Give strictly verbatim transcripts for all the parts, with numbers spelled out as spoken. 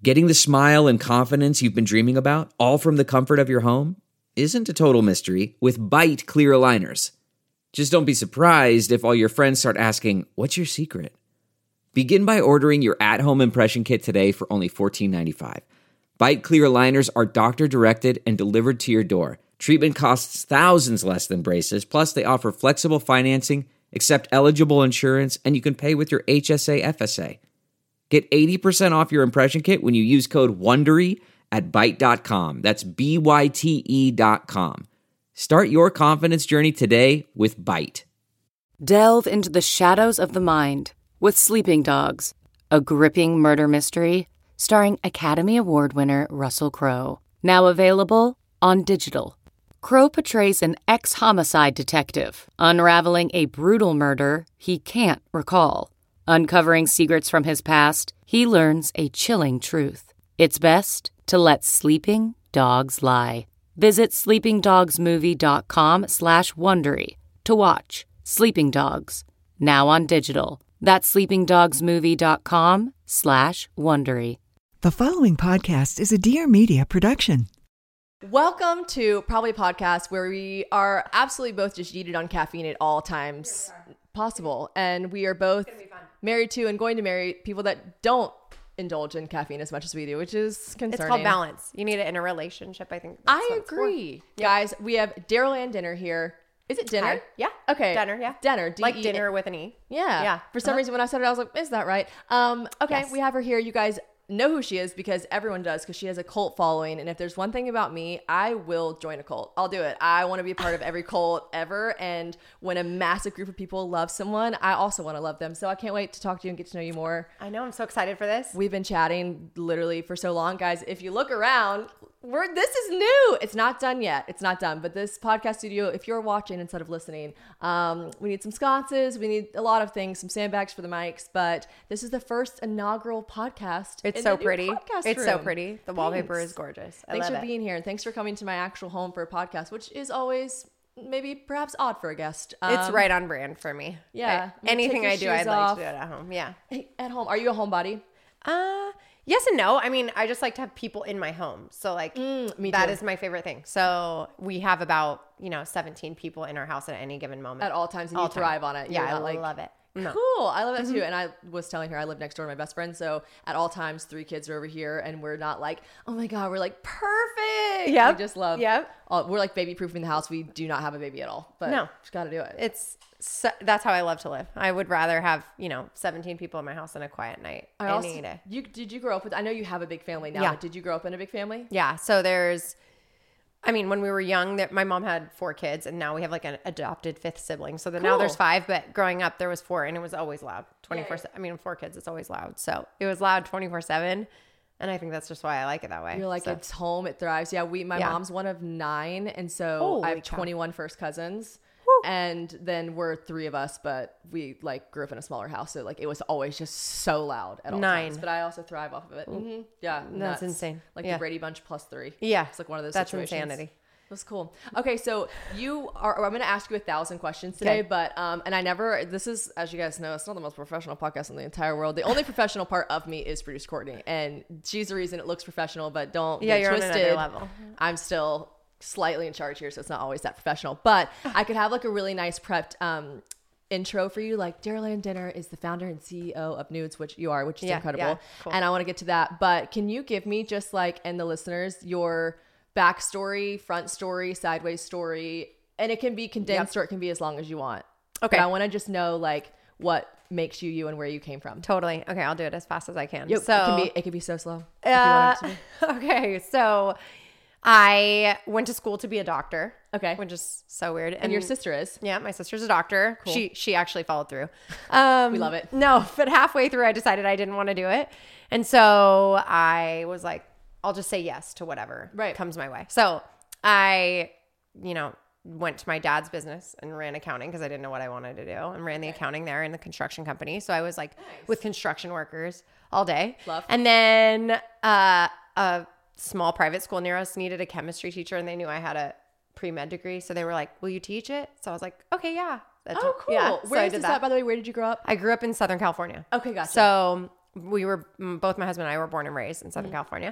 Getting the smile and confidence you've been dreaming about, all from the comfort of your home, isn't a total mystery with Byte clear aligners. Just don't be surprised if all your friends start asking, "What's your secret?" Begin by ordering your at-home impression kit today for only fourteen ninety-five. Byte clear aligners are doctor-directed and delivered to your door. Treatment costs thousands less than braces, plus they offer flexible financing, accept eligible insurance, and you can pay with your H S A F S A. Get eighty percent off your impression kit when you use code WONDERY at byte dot com. That's B Y T E dot com. Start your confidence journey today with Byte. Delve into the shadows of the mind with Sleeping Dogs, a gripping murder mystery starring Academy Award winner Russell Crowe. Now available on digital. Crowe portrays an ex-homicide detective unraveling a brutal murder he can't recall. Uncovering secrets from his past, he learns a chilling truth. It's best to let sleeping dogs lie. Visit sleepingdogsmovie.com slash Wondery to watch Sleeping Dogs, now on digital. That's sleepingdogsmovie.com slash Wondery. The following podcast is a Dear Media production. Welcome to Probably Podcast, where we are absolutely both just yeeted on caffeine at all times possible. And we are both married to and going to marry people that don't indulge in caffeine as much as we do, which is concerning. It's called balance. You need it in a relationship, I think. That's I agree. Guys, we have Daryl and Dinner here. Is it dinner? Hi. Yeah. Okay. Dinner, yeah. Dinner. D- like dinner with an E. Yeah. Yeah. For some uh-huh. reason, when I said it, I was like, is that right? Um, okay, Yes. We have her here. You guys know who she is because everyone does, because she has a cult following. And if there's one thing about me, I will join a cult. I'll do it. I want to be a part of every cult ever. And when a massive group of people love someone, I also want to love them. So I can't wait to talk to you and get to know you more. I know. I'm so excited for this. We've been chatting literally for so long, guys. If you look around, we're this is new. It's not done yet. It's not done. But this podcast studio, if you're watching instead of listening, um, we need some sconces. We need a lot of things, some sandbags for the mics. But this is the first inaugural podcast. It's in so the new pretty. podcast It's room. so pretty. The wallpaper Thanks. is gorgeous. I Thanks love for it. being here. And thanks for coming to my actual home for a podcast, which is always maybe perhaps odd for a guest. It's Um, right on brand for me. Yeah. I- anything Take I your do, I'd shoes like off. to do it at home. Yeah. Hey, at home. Are you a homebody? Uh, yes and no. I mean, I just like to have people in my home. So like Mm, me that too. is my favorite thing. So we have about, you know, seventeen people in our house at any given moment. At all times, and All you time. thrive on it. Yeah, You're I not like, love it. No. Cool. I love that Mm-hmm. too. And I was telling her I live next door to my best friend. So at all times, three kids are over here and we're not like, oh my God, we're like perfect. Yep. We just love, Yep. all, we're like baby proofing the house. We do not have a baby at all, but No. just got to do it. It's so, that's how I love to live. I would rather have, you know, seventeen people in my house on a quiet night. I any also, day. you, did you grow up with, I know you have a big family now, Yeah. but did you grow up in a big family? Yeah. So there's, I mean, when we were young, that my mom had four kids, and now we have like an adopted fifth sibling. So then now Cool. there's five. But growing up, there was four, and it was always loud, twenty four. Yeah, yeah. I mean, four kids, it's always loud. So it was loud twenty four seven, and I think that's just why I like it that way. You're like, So- it's home, it thrives. Yeah, we, my Yeah. mom's one of nine. And so Holy I have cow. twenty-one first cousins. Woo. And then we're three of us, but we like grew up in a smaller house. So like it was always just so loud at all Nine. times. But I also thrive off of it. Mm-hmm. Yeah. That's nuts. insane. Like Yeah. the Brady Bunch plus three. Yeah. It's like one of those That's situations. insanity. It was cool. Okay, so you are, I'm going to ask you a thousand questions today, Okay. but, um, and I never, this is, as you guys know, it's not the most professional podcast in the entire world. The only professional part of me is producer Courtney, and she's the reason it looks professional, but don't Yeah, get you're on twisted. another level. I'm still slightly in charge here, so it's not always that professional, but I could have like a really nice prepped, um, intro for you. Like Daryl and Dinner is the founder and C E O of Nudes, which you are, which is Yeah, incredible. yeah, cool. And I want to get to that, but can you give me just like, and the listeners, your backstory, front story, sideways story, and it can be condensed Yep. or it can be as long as you want. Okay. But I want to just know like what makes you you and where you came from. Totally. Okay, I'll do it as fast as I can. Yo, so it can be it can be so slow. if you Uh, want it to be. okay, so I went to school to be a doctor. Okay. Which is so weird. And your sister is. Yeah, my sister's a doctor. Cool. She she actually followed through. Um, We love it. No, but halfway through, I decided I didn't want to do it, and so I was like, I'll just say yes to whatever Right. comes my way. So I, you know, went to my dad's business and ran accounting because I didn't know what I wanted to do, and ran the accounting there in the construction company. So I was like with construction workers all day. Love. And then uh, a small private school near us needed a chemistry teacher, and they knew I had a pre-med degree. So they were like, will you teach it? So I was like, okay, yeah. That's Oh, cool. Yeah. So Where I is did this at, by the way? Where did you grow up? I grew up in Southern California. Okay, gotcha. So we were both my husband and I were born and raised in Southern mm-hmm. California.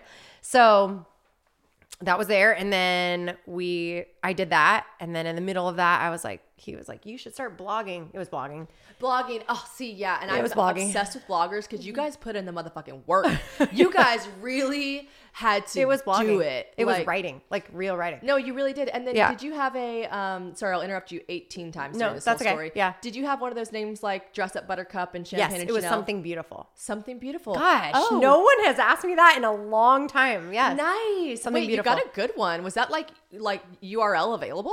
So that was there. And then we, I did that. And then in the middle of that, I was like, he was like, you should start blogging. It was blogging. Blogging. Oh, see, yeah. And it I was was blogging. obsessed with bloggers because you guys put in the motherfucking work. You guys really had to it was blogging. do it. It like, was writing, like real writing. No, you really did. And then yeah. did you have a, um, sorry, I'll interrupt you eighteen times no, during this that's whole okay. story. Yeah. Did you have one of those names like Dress Up Buttercup and Champagne yes, and it was Chanel? Something Beautiful. Something Beautiful. Gosh, oh. no one has asked me that in a long time. Yes. Nice. Something Wait, Beautiful. You got a good one. Was that like, like U R L available?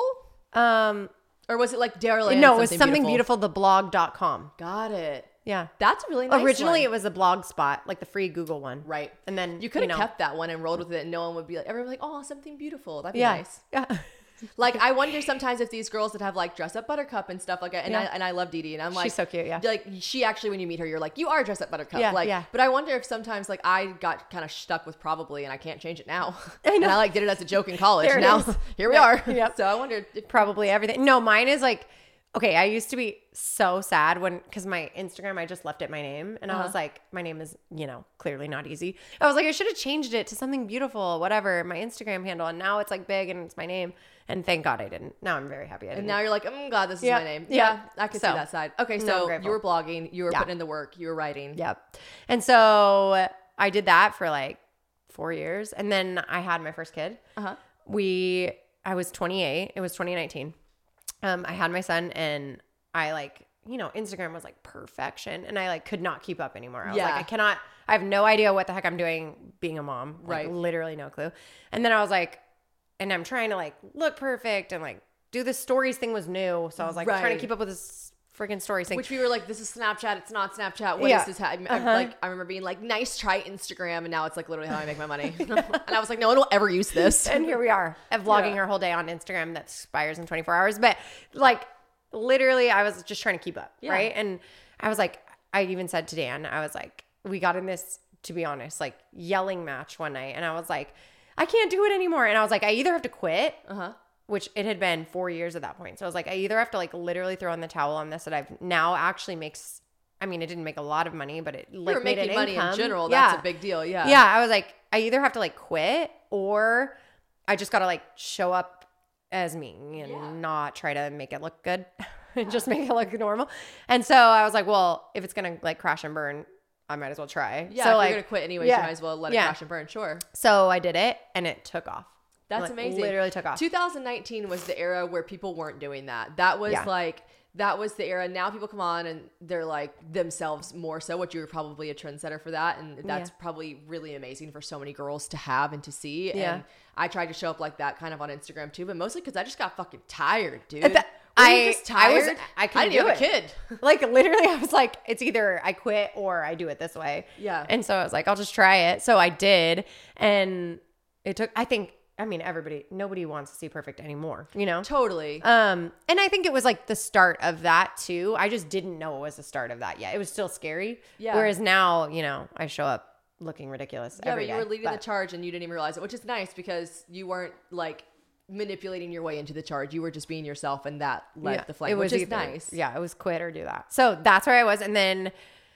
Um, Or was it like Daryl? No, it was Something Beautiful, the blog dot com. Got it. Yeah. That's a really nice Originally, one. it was a blog spot, like the free Google one. Right. And then you could have you know, kept that one and rolled with it and no one would be like, everyone would be like, oh, Something Beautiful. That'd be yeah. nice. Yeah. Like, I wonder sometimes if these girls that have like Dress Up Buttercup and stuff like that, and, yeah. I, and I love Dee Dee, and I'm like, she's so cute, yeah. Like, she actually, when you meet her, you're like, you are Dress Up Buttercup. Yeah, like, yeah. But I wonder if sometimes, like, I got kind of stuck with probably, and I can't change it now. I know. And I like did it as a joke in college. There it now, is. here we yeah. are. Yep. So I wondered. If, Probably everything. No, mine is like, okay, I used to be so sad when, because my Instagram, I just left it my name. And Uh-huh. I was like, my name is, you know, clearly not easy. I was like, I should have changed it to Something Beautiful, whatever, my Instagram handle. And now it's like big and it's my name. And thank God I didn't. Now I'm very happy I didn't. And now you're like, oh God, this is yeah. my name. Yeah. I could So, see that side. Okay, no, so I'm you were blogging, you were yeah. putting in the work, you were writing. Yep. And so I did that for like four years. And then I had my first kid. Uh-huh. We, I was twenty-eight. It was twenty nineteen. Um, I had my son and I like, you know, Instagram was like perfection. And I like could not keep up anymore. I was Yeah. like, I cannot, I have no idea what the heck I'm doing being a mom. Like, Right. literally no clue. And then I was like, and I'm trying to like look perfect and like do the stories thing was new. So I was like Right. trying to keep up with this freaking stories thing. Which we were like, this is Snapchat, it's not Snapchat. What is Yeah. this? Ha-? I, Uh-huh. like, I remember being like, nice try Instagram. And now it's like literally how I make my money. And I was like, no one will ever use this. And here we are, of vlogging Yeah. our whole day on Instagram that expires in twenty-four hours. But like literally I was just trying to keep up. Yeah. Right. And I was like, I even said to Dan, I was like, we got in this, to be honest, like yelling match one night. And I was like, I can't do it anymore. And I was like, I either have to quit, Uh-huh. which it had been four years at that point. So I was like, I either have to like literally throw in the towel on this that I've now actually makes, I mean, it didn't make a lot of money, but it like You're made making an money income. in general. Yeah. That's a big deal. Yeah. Yeah. I was like, I either have to like quit or I just got to like show up as me and Yeah. not try to make it look good and just make it look normal. And so I was like, well, if it's going to like crash and burn, I might as well try. Yeah. So if like, you're going to quit anyways, yeah. you might as well let it Yeah. crash and burn. Sure. So I did it and it took off. That's Like, amazing. Literally took off. two thousand nineteen was the era where people weren't doing that. That was Yeah. like, that was the era. Now people come on and they're like themselves more so, which you were probably a trendsetter for that. And that's Yeah. probably really amazing for so many girls to have and to see. Yeah. And I tried to show up like that kind of on Instagram too, but mostly because I just got fucking tired, dude. That- Were you I- just I was- tired? I couldn't didn't do have a it. kid. Like literally I was like, it's either I quit or I do it this way. Yeah. And so I was like, I'll just try it. So I did. And it took, I think, I mean, everybody, nobody wants to see perfect anymore, you know? Totally. Um, and I think it was like the start of that too. I just didn't know it was the start of that yet. It was still scary. Yeah. Whereas now, you know, I show up looking ridiculous Yeah, every but you day, were leading but- the charge and you didn't even realize it, which is nice because you weren't like manipulating your way into the charge. You were just being yourself, and that led Yeah, the flame, it was which is either- nice. Yeah, it was quit or do that. So that's where I was. And then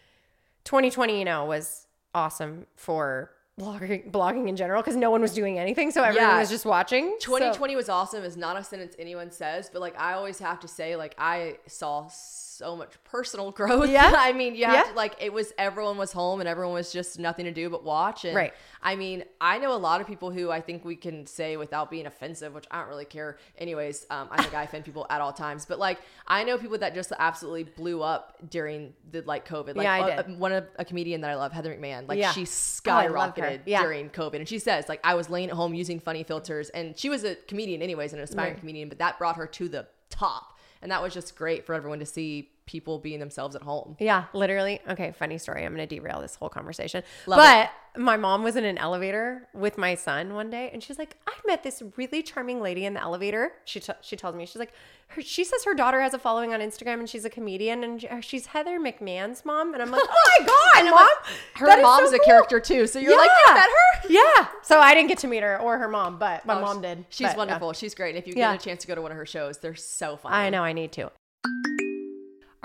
twenty twenty, you know, was awesome for blogging, blogging in general because no one was doing anything. So everyone Yeah. was just watching. twenty So- twenty was awesome is not a sentence anyone says, but like I always have to say, like I saw so much personal growth. Yeah. I mean, you have Yeah. to, like it was everyone was home and everyone was just nothing to do but watch. And Right. I mean, I know a lot of people who I think we can say without being offensive, which I don't really care. Anyways, um, I think I offend people at all times, but like I know people that just absolutely blew up during the like COVID. Like Yeah, I a- did. a- one of a comedian that I love, Heather McMahon. Like Yeah. she Oh, I loved her. skyrocketed Yeah. during COVID, and she says like I was laying at home using funny filters, and she was a comedian anyways, and an aspiring Right. comedian, but that brought her to the top, and that was just great for everyone to see people being themselves at home. Yeah, literally. Okay, funny story. I'm going to derail this whole conversation. Love but my mom was in an elevator with my son one day, and she's like, I met this really charming lady in the elevator. She t- she tells me, she's like, her, she says her daughter has a following on Instagram, and she's a comedian, and she- she's Heather McMahon's mom. And I'm like, oh my God, And I'm mom. like, her that is mom's so a cool. character too, so you're like, you met her? Yeah. So I didn't get to meet her or her mom, but my Oh, mom did. She's But, yeah. wonderful. She's great. And if you Yeah. get a chance to go to one of her shows, they're so fun. I know. I need to.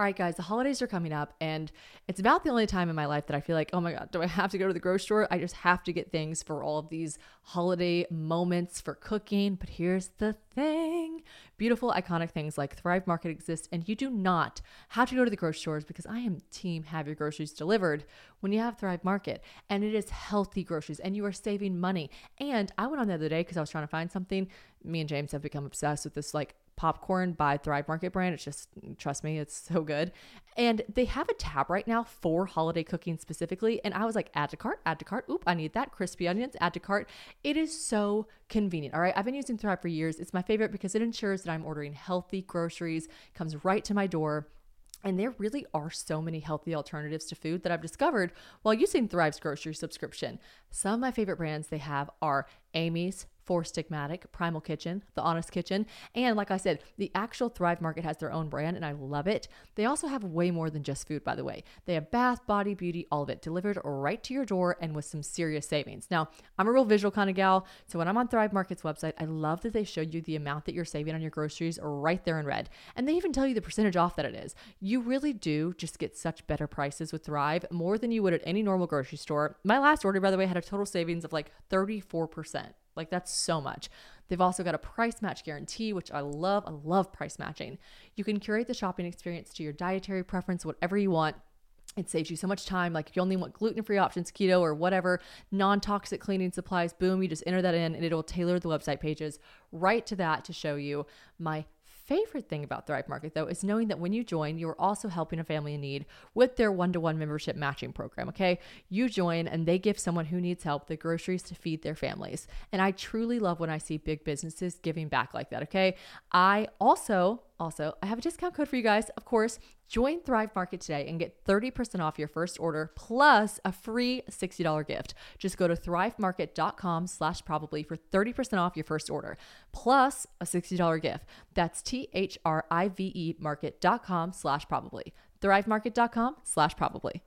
All right, guys, the holidays are coming up, and it's about the only time in my life that I feel like, oh my God, do I have to go to the grocery store? I just have to get things for all of these holiday moments for cooking. But here's the thing. Beautiful, iconic things like Thrive Market exist, and you do not have to go to the grocery stores, because I am team have your groceries delivered when you have Thrive Market. And it is healthy groceries, and you are saving money. And I went on the other day because I was trying to find something. Me and James have become obsessed with this like popcorn by Thrive Market brand. It's just, trust me, it's so good. And they have a tab right now for holiday cooking specifically. And I was like, add to cart, add to cart. Oop, I need that. Crispy onions, add to cart. It is so convenient. All right. I've been using Thrive for years. It's my favorite because it ensures that I'm ordering healthy groceries, comes right to my door. And there really are so many healthy alternatives to food that I've discovered while using Thrive's grocery subscription. Some of my favorite brands they have are Amy's, Four Stigmatic, Primal Kitchen, The Honest Kitchen, and like I said, the actual Thrive Market has their own brand, and I love it. They also have way more than just food, by the way. They have bath, body, beauty, all of it delivered right to your door and with some serious savings. Now, I'm a real visual kind of gal, so when I'm on Thrive Market's website, I love that they show you the amount that you're saving on your groceries right there in red, and they even tell you the percentage off that it is. You really do just get such better prices with Thrive, more than you would at any normal grocery store. My last order, by the way, had a total savings of like thirty-four percent. Like that's so much. They've also got a price match guarantee, which I love. I love price matching. You can curate the shopping experience to your dietary preference, whatever you want. It saves you so much time. Like if you only want gluten-free options, keto or whatever, non-toxic cleaning supplies, boom, you just enter that in and it'll tailor the website pages right to that to show you. My favorite thing about Thrive Market, though, is knowing that when you join, you're also helping a family in need with their one-to-one membership matching program, okay? You join and they give someone who needs help the groceries to feed their families. And I truly love when I see big businesses giving back like that, okay? I also, also, I have a discount code for you guys, of course. Join Thrive Market today and get thirty percent off your first order plus a free sixty dollars gift. Just go to thrivemarket.com slash probably for thirty percent off your first order plus a sixty dollars gift. That's T-H-R-I-V-E market.com slash probably. Thrivemarket.com slash probably.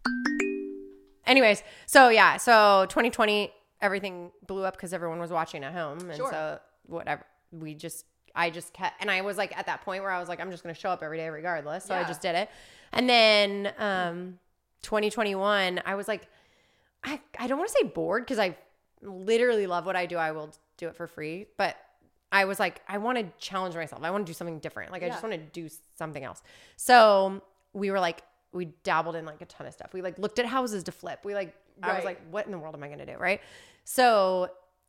Anyways, so yeah, so twenty twenty, everything blew up because everyone was watching at home. And Sure. so whatever, we just... I just kept, and I was like at that point where I was like, I'm just going to show up every day regardless. So Yeah. I just did it. And then um, twenty twenty-one, I was like, I, I don't want to say bored because I literally love what I do. I will do it for free. But I was like, I want to challenge myself. I want to do something different. Like I Yeah. just want to do something else. So we were like, we dabbled in like a ton of stuff. We like looked at houses to flip. We like, I was Right. like, what in the world am I going to do? Right. So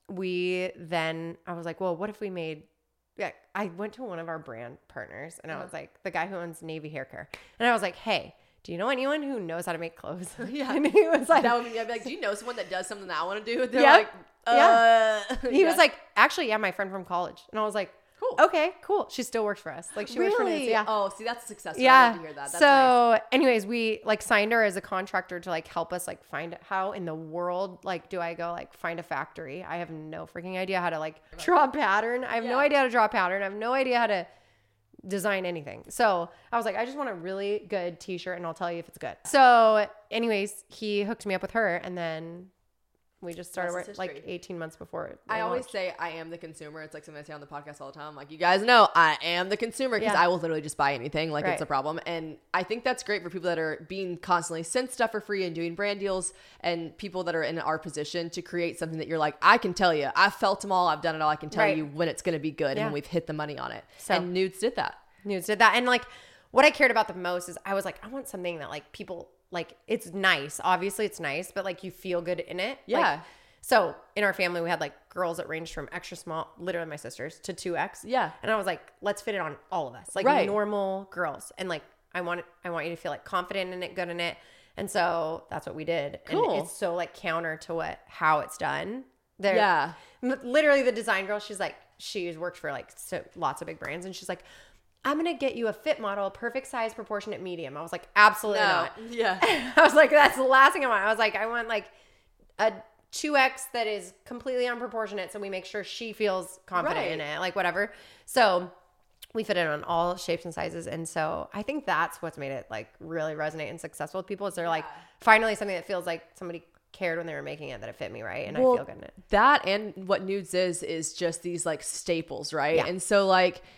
we then, I was like, well, what if we made Yeah, I went to one of our brand partners and I was like, the guy who owns Navy Hair Care. And I was like, hey, do you know anyone who knows how to make clothes? Yeah. And he was like, That would be, I'd be like, do you know someone that does something that I want to do? They're Yeah. like, uh, he yeah. was like, actually, yeah, my friend from college. And I was like, cool. okay, cool. She still works for us. Like she works for Really? us. Yeah. Oh, see, that's a success. Yeah. I love to hear that. That's so nice. anyways, we like signed her as a contractor to like help us like find how in the world, like, do I go like find a factory? I have no freaking idea how to like draw pattern. I have no Yeah. idea how to draw pattern. I have no idea how to design anything. So I was like, I just want a really good t-shirt and I'll tell you if it's good. So anyways, he hooked me up with her and then we just started Rest is work, like history. eighteen months before it. I we always launched. say I am the consumer. It's like something I say on the podcast all the time. Like, you guys know I am the consumer because Yeah. I will literally just buy anything. Like Right. it's a problem. And I think that's great for people that are being constantly sent stuff for free and doing brand deals and people that are in our position to create something that you're like, I can tell you, I've felt them all. I've done it all. I can tell Right. you when it's going to be good Yeah. and when we've hit the money on it. So- and Nudes did that. Nudes did that. And like what I cared about the most is I was like, I want something that like people like, it's nice. Obviously it's nice, but like you feel good in it. Yeah. Like, so in our family, we had like girls that ranged from extra small, literally my sisters, to two X. Yeah. And I was like, let's fit it on all of us, like Right. normal girls. And like, I want it, I want you to feel like confident in it, good in it. And so that's what we did. Cool. And it's so like counter to what, how it's done. They're, Yeah. m- Literally the design girl, she's like, she's worked for like so, lots of big brands. And she's like, I'm going to get you a fit model, perfect size, proportionate medium. I was like, absolutely not. Yeah. I was like, that's the last thing I want. I was like, I want like a two X that is completely unproportionate so we make sure she feels confident in Right. it, like whatever. So we fit it on all shapes and sizes. And so I think that's what's made it like really resonate and successful with people is they're like, finally something that feels like somebody cared when they were making it, that it fit me right. And Well, I feel good in it. That and what Nudes is, is just these like staples, right? Yeah. And so like,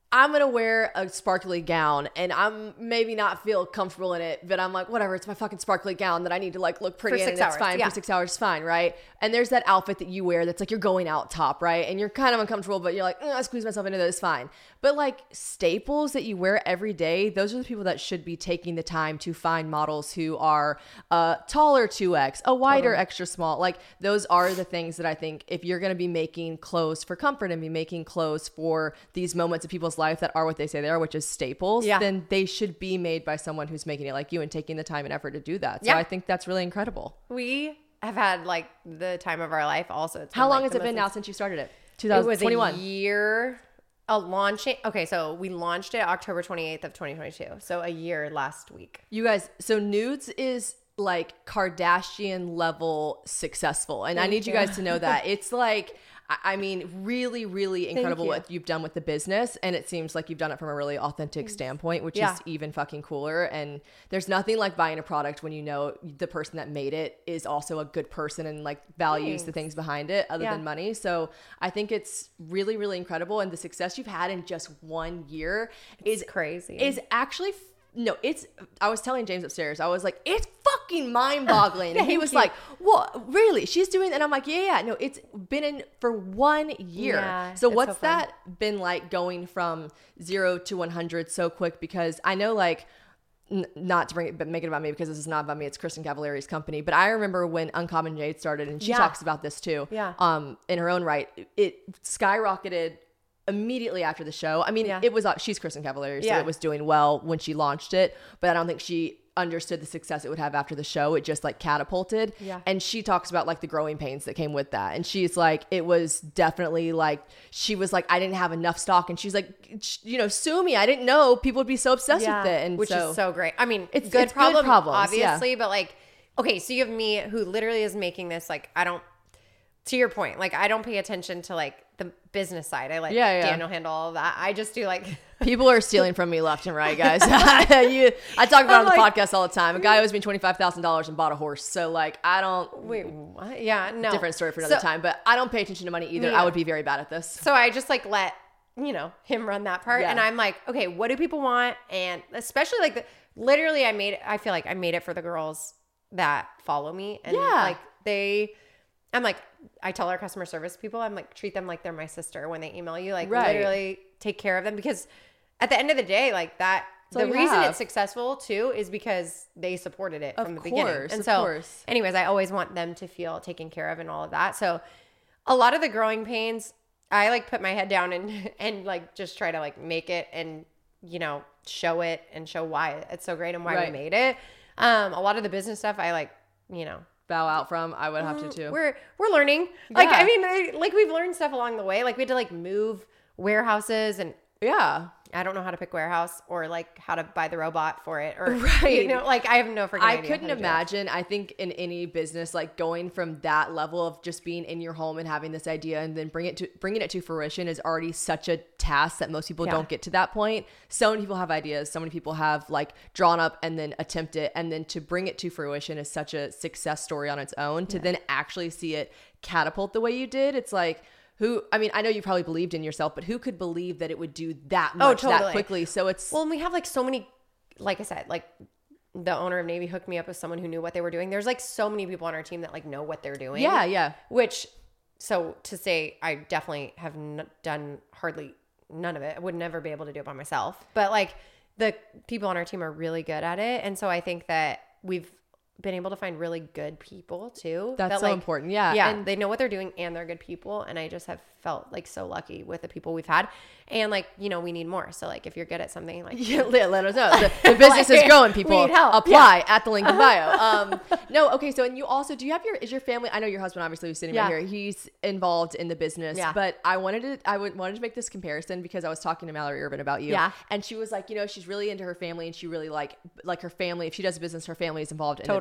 I'm going to wear a sparkly gown and I'm maybe not feel comfortable in it, but I'm like, whatever, it's my fucking sparkly gown that I need to like look pretty For in six and it's hours, fine yeah. for six hours, fine, right? And there's that outfit that you wear that's like you're going out top, right? And you're kind of uncomfortable, but you're like, I squeeze myself into this, fine. But like staples that you wear every day, those are the people that should be taking the time to find models who are uh, taller two X, a wider Totally. extra small. Like those are the things that I think if you're going to be making clothes for comfort and be making clothes for these moments of people's life that are what they say they are, which is staples, Yeah. then they should be made by someone who's making it like you and taking the time and effort to do that. So Yeah. I think that's really incredible. We have had like the time of our life also. It's How been, long like, has the it been most now since you started it? It was twenty twenty-one. a year, a launching. Okay, so we launched it October twenty-eighth of twenty twenty-two. So a year last week. You guys, so Nudes is like Kardashian level successful. And I Thank need you you. guys to know that. It's like, I I mean, really, really incredible you. what you've done with the business. And it seems like you've done it from a really authentic standpoint, which Yeah. is even fucking cooler. And there's nothing like buying a product when you know the person that made it is also a good person and like values the Thanks. things behind it other Yeah. than money. So I think it's really, really incredible. And the success you've had in just one year is crazy. Is actually no, it's, I was telling James upstairs, I was like, it's fucking mind boggling. And he Thank was you. like, what, really? She's doing, and I'm like, yeah, yeah, no, it's been in for one year. Yeah, so it's what's so fun. that been like going from zero to one hundred so quick? Because I know like, n- not to bring it, but make it about me because this is not about me. It's Kristen Cavallari's company. But I remember when Uncommon Jade started, and she Yeah. talks about this too. Yeah. Um, in her own right, it skyrocketed immediately after the show. I mean, Yeah. it was, she's Kristen Cavallari, so Yeah. it was doing well when she launched it, but I don't think she understood the success it would have after the show. It just like catapulted. Yeah. And she talks about like the growing pains that came with that. And she's like, it was definitely like, she was like, I didn't have enough stock. And she's like, sh- you know, sue me. I didn't know people would be so obsessed Yeah, with it. And which so, is so great. I mean, It's- it's good it's good problem, problems, yeah. obviously, but like, okay, so you have me who literally is making this. Like, I don't. To your point, like I don't pay attention to like the business side. I let Yeah, yeah. Daniel handle all of that. I just do like people are stealing from me left and right, guys. you, I talk about it on the I'm like- podcast all the time. A guy owes me twenty-five thousand dollars and bought a horse. So like, I don't, wait, what? Yeah, no, different story for another So- time, but I don't pay attention to money either. Me I either. would be very bad at this. So I just like let, you know, him run that part. Yeah. And I'm like, okay, what do people want? And especially like the, literally I made it, I feel like I made it for the girls that follow me. And Yeah. like they, I'm like, I tell our customer service people, I'm like, treat them like they're my sister when they email you, like Right. literally take care of them. Because at the end of the day, like that, all the you reason have. it's successful too is because they supported it Of from the beginning. course, And of so course. anyways, I always want them to feel taken care of and all of that. So a lot of the growing pains, I like put my head down and and like just try to like make it and, you know, show it and show why it's so great and why Right. we made it. Um, a lot of the business stuff I like, you know, Bow out from, I would have to too. we're we're learning. Like Yeah. I mean, I, like we've learned stuff along the way. Like we had to like move warehouses and Yeah. I don't know how to pick warehouse or like how to buy the robot for it or Right. you know, like I have no freaking I idea how couldn't to do it. imagine. I think in any business, like going from that level of just being in your home and having this idea and then bring it to bringing it to fruition is already such a task that most people Yeah. don't get to that point. So many people have ideas. So many people have like drawn up and then attempt it, and then to bring it to fruition is such a success story on its own. To then actually see it catapult the way you did, it's like. Who, I mean, I know you probably believed in yourself, but who could believe that it would do that Oh, much that totally. quickly? So it's Well, and we have like so many, like I said, like the owner of Navy hooked me up with someone who knew what they were doing. There's like so many people on our team that like know what they're doing. yeah, yeah. Which, so to say, I definitely have n- done hardly none of it. I would never be able to do it by myself. But like the people on our team are really good at it. And so I think that we've been able to find really good people too. That's that, so like, important. Yeah. Yeah. And they know what they're doing and they're good people. And I just have felt like so lucky with the people we've had. And like, you know, we need more. So like if you're good at something, like yeah, let, let us know. The, the business is Like, growing, we people. need help. Apply at the link in bio. Um, no, okay. So, and you also, do you have your, is your family, I know your husband obviously was sitting Yeah. right here. He's involved in the business, Yeah. but I wanted to, I would, wanted to make this comparison because I was talking to Mallory Urban about you. Yeah. And she was like, you know, she's really into her family and she really like, like her family, if she does a business, her family is involved in Totally. the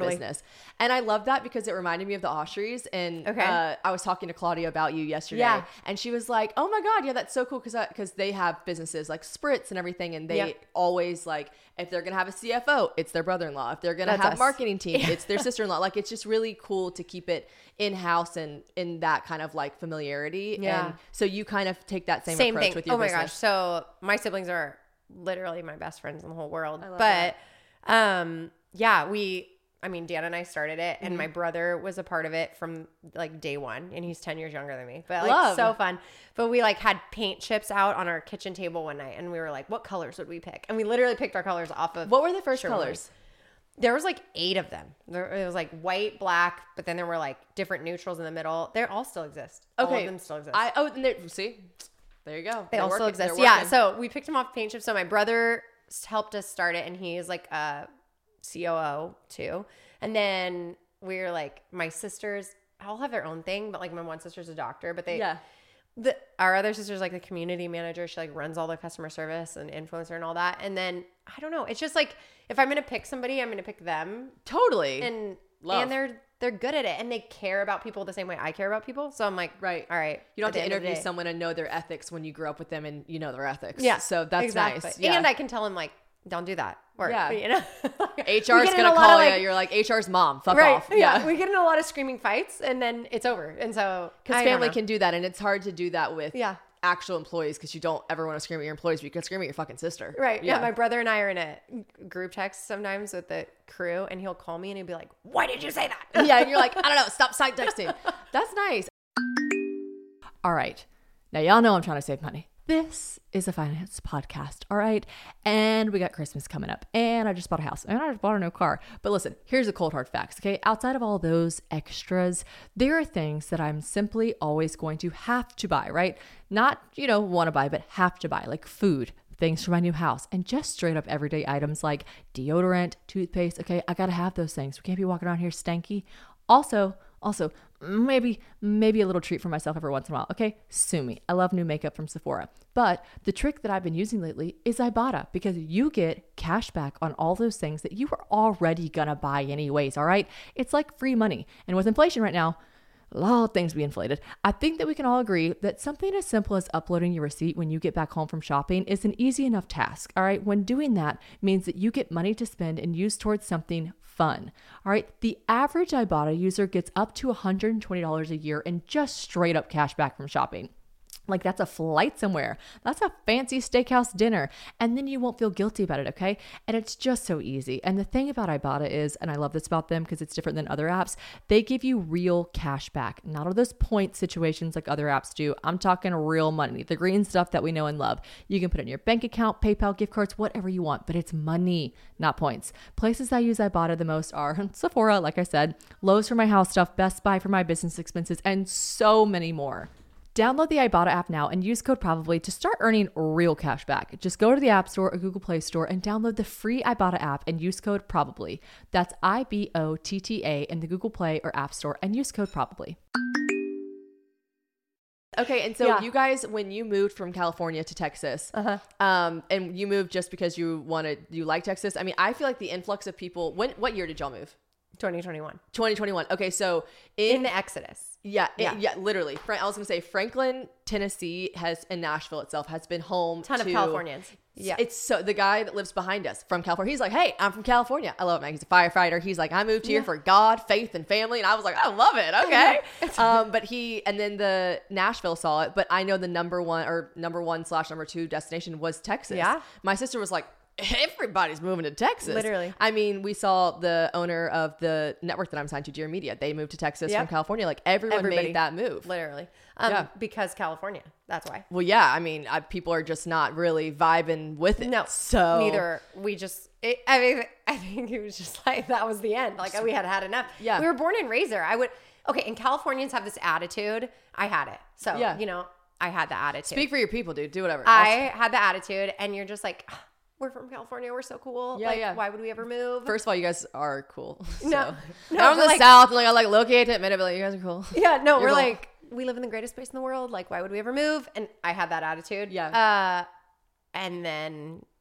Totally. business. And I love that because it reminded me of the Austries. And Okay. uh, I was talking to Claudia about you yesterday. Yeah. And she was like, oh my God, yeah, that's so cool. Because because they have businesses like Spritz and everything. And they Yep. always like, if they're going to have a C F O, it's their brother-in-law. If they're going to That's have us. marketing team, it's their sister-in-law. Like, it's just really cool to keep it in-house and in that kind of like familiarity. Yeah. And so you kind of take that same, Same approach thing. with your Oh my business. gosh. So my siblings are literally my best friends in the whole world. I love but um yeah, we I mean Dan and I started it and Mm-hmm. my brother was a part of it from like day one and he's ten years younger than me. But like Love. so fun. But we like had paint chips out on our kitchen table one night and we were like, what colors would we pick? And we literally picked our colors off of What were the first Sherwin colors? There was like eight of them. There, it was like white, black, but then there were like different neutrals in the middle. They all still exist. All Okay. of them still exist. I oh and they- see, there you go. They They're all still working. They're exist. Yeah. working. So we picked them off paint chips. So my brother s- helped us start it, and he is like a C O O too. And then we were like, my sisters all have their own thing, but like my one sister's a doctor, but they yeah. the our other sister's like the community manager. She like runs all the customer service and influencer and all that. And then I don't know. It's just like if I'm gonna pick somebody, I'm gonna pick them, Totally. and Love. and they're they're good at it, and they care about people the same way I care about people. So I'm like, Right. all right. You don't at the have end to of the interview day- someone and know their ethics when you grew up with them and you know their ethics. Yeah. So that's exactly. nice. Yeah. And I can tell him like, don't do that. Or, Yeah. you know, H We R's get in gonna a lot call of, you. like- You're like H R's mom. Fuck right. off. Yeah. Yeah. We get in a lot of screaming fights and then it's over. And so Because I don't family know. can do that, and it's hard to do that with Yeah. actual employees because you don't ever want to scream at your employees, but you can scream at your fucking sister. Right. Yeah. My brother and I are in a group text sometimes with the crew, and he'll call me and he'll be like, why did you say that? Yeah, and you're like, I don't know, stop side texting. That's nice. All right. Now, y'all know I'm trying to save money. This is a finance podcast, all right? And we got Christmas coming up, and I just bought a house, and I just bought a new car. But listen, here's the cold hard facts, okay? Outside of all those extras, there are things that I'm simply always going to have to buy, right? Not, you know, want to buy, but have to buy, like food, things for my new house, and just straight up everyday items like deodorant, toothpaste. Okay, I gotta have those things. We can't be walking around here stanky. Also, also, maybe, maybe a little treat for myself every once in a while. Okay, sue me. I love new makeup from Sephora. But the trick that I've been using lately is Ibotta, because you get cash back on all those things that you were already gonna buy anyways, all right? It's like free money. And with inflation right now, a lot of things be inflated. I think that we can all agree that something as simple as uploading your receipt when you get back home from shopping is an easy enough task. All right. When doing that means that you get money to spend and use towards something fun. All right. The average Ibotta user gets up to one hundred twenty dollars a year in just straight up cash back from shopping. Like that's a flight somewhere. That's a fancy steakhouse dinner. And then you won't feel guilty about it, okay? And it's just so easy. And the thing about Ibotta is, and I love this about them because it's different than other apps, they give you real cash back. Not all those point situations like other apps do. I'm talking real money, the green stuff that we know and love. You can put it in your bank account, PayPal, gift cards, whatever you want, but it's money, not points. Places I use Ibotta the most are Sephora, like I said, Lowe's for my house stuff, Best Buy for my business expenses, and so many more. Download the Ibotta app now and use code PROBABLY to start earning real cash back. Just go to the App Store or Google Play Store and download the free Ibotta app and use code PROBABLY. That's I B O T T A in the Google Play or App Store and use code PROBABLY. Okay, and so Yeah. you guys, when you moved from California to Texas, Uh-huh. um, and you moved just because you wanted, you like Texas. I mean, I feel like the influx of people. When what year did y'all move? twenty twenty-one. twenty twenty-one. Okay, so in, In the Exodus. Yeah, Yeah. yeah, yeah, literally. Fra- I was gonna say Franklin, Tennessee has, and Nashville itself has been home. Ton of to- Californians. Yeah. It's so the guy that lives behind us from California. He's like, hey, I'm from California. I love it, man. He's a firefighter. He's like, I moved here Yeah. for God, faith, and family. And I was like, I love it. Okay. um, but he and then the Nashville saw it. But I know the number one or number one slash number two destination was Texas. Yeah. My sister was like, everybody's moving to Texas. Literally. I mean, we saw the owner of the network that I'm signed to, Dear Media. They moved to Texas Yep. from California. Like everyone Everybody. made that move. Literally. Um, Yeah. Because California. That's why. Well, yeah. I mean, I, people are just not really vibing with it. No. So Neither. We just, it, I mean, I think it was just like, that was the end. Like we had had enough. Yeah. We were born and raised there. I would, okay. And Californians have this attitude. I had it. So, Yeah. you know, I had the attitude. Speak for your people, dude. Do whatever. I had the attitude, and you're just like, "Ah, we're from California. We're so cool. Yeah, like, yeah. why would we ever move? First of all, you guys are cool. So. No. No, I'm from but the like- South, and like I like locate it, minute, but like, you guys are cool. Yeah, no, You're we're cool. like, we live in the greatest place in the world. Like, why would we ever move? And I had that attitude. Yeah. Uh, and then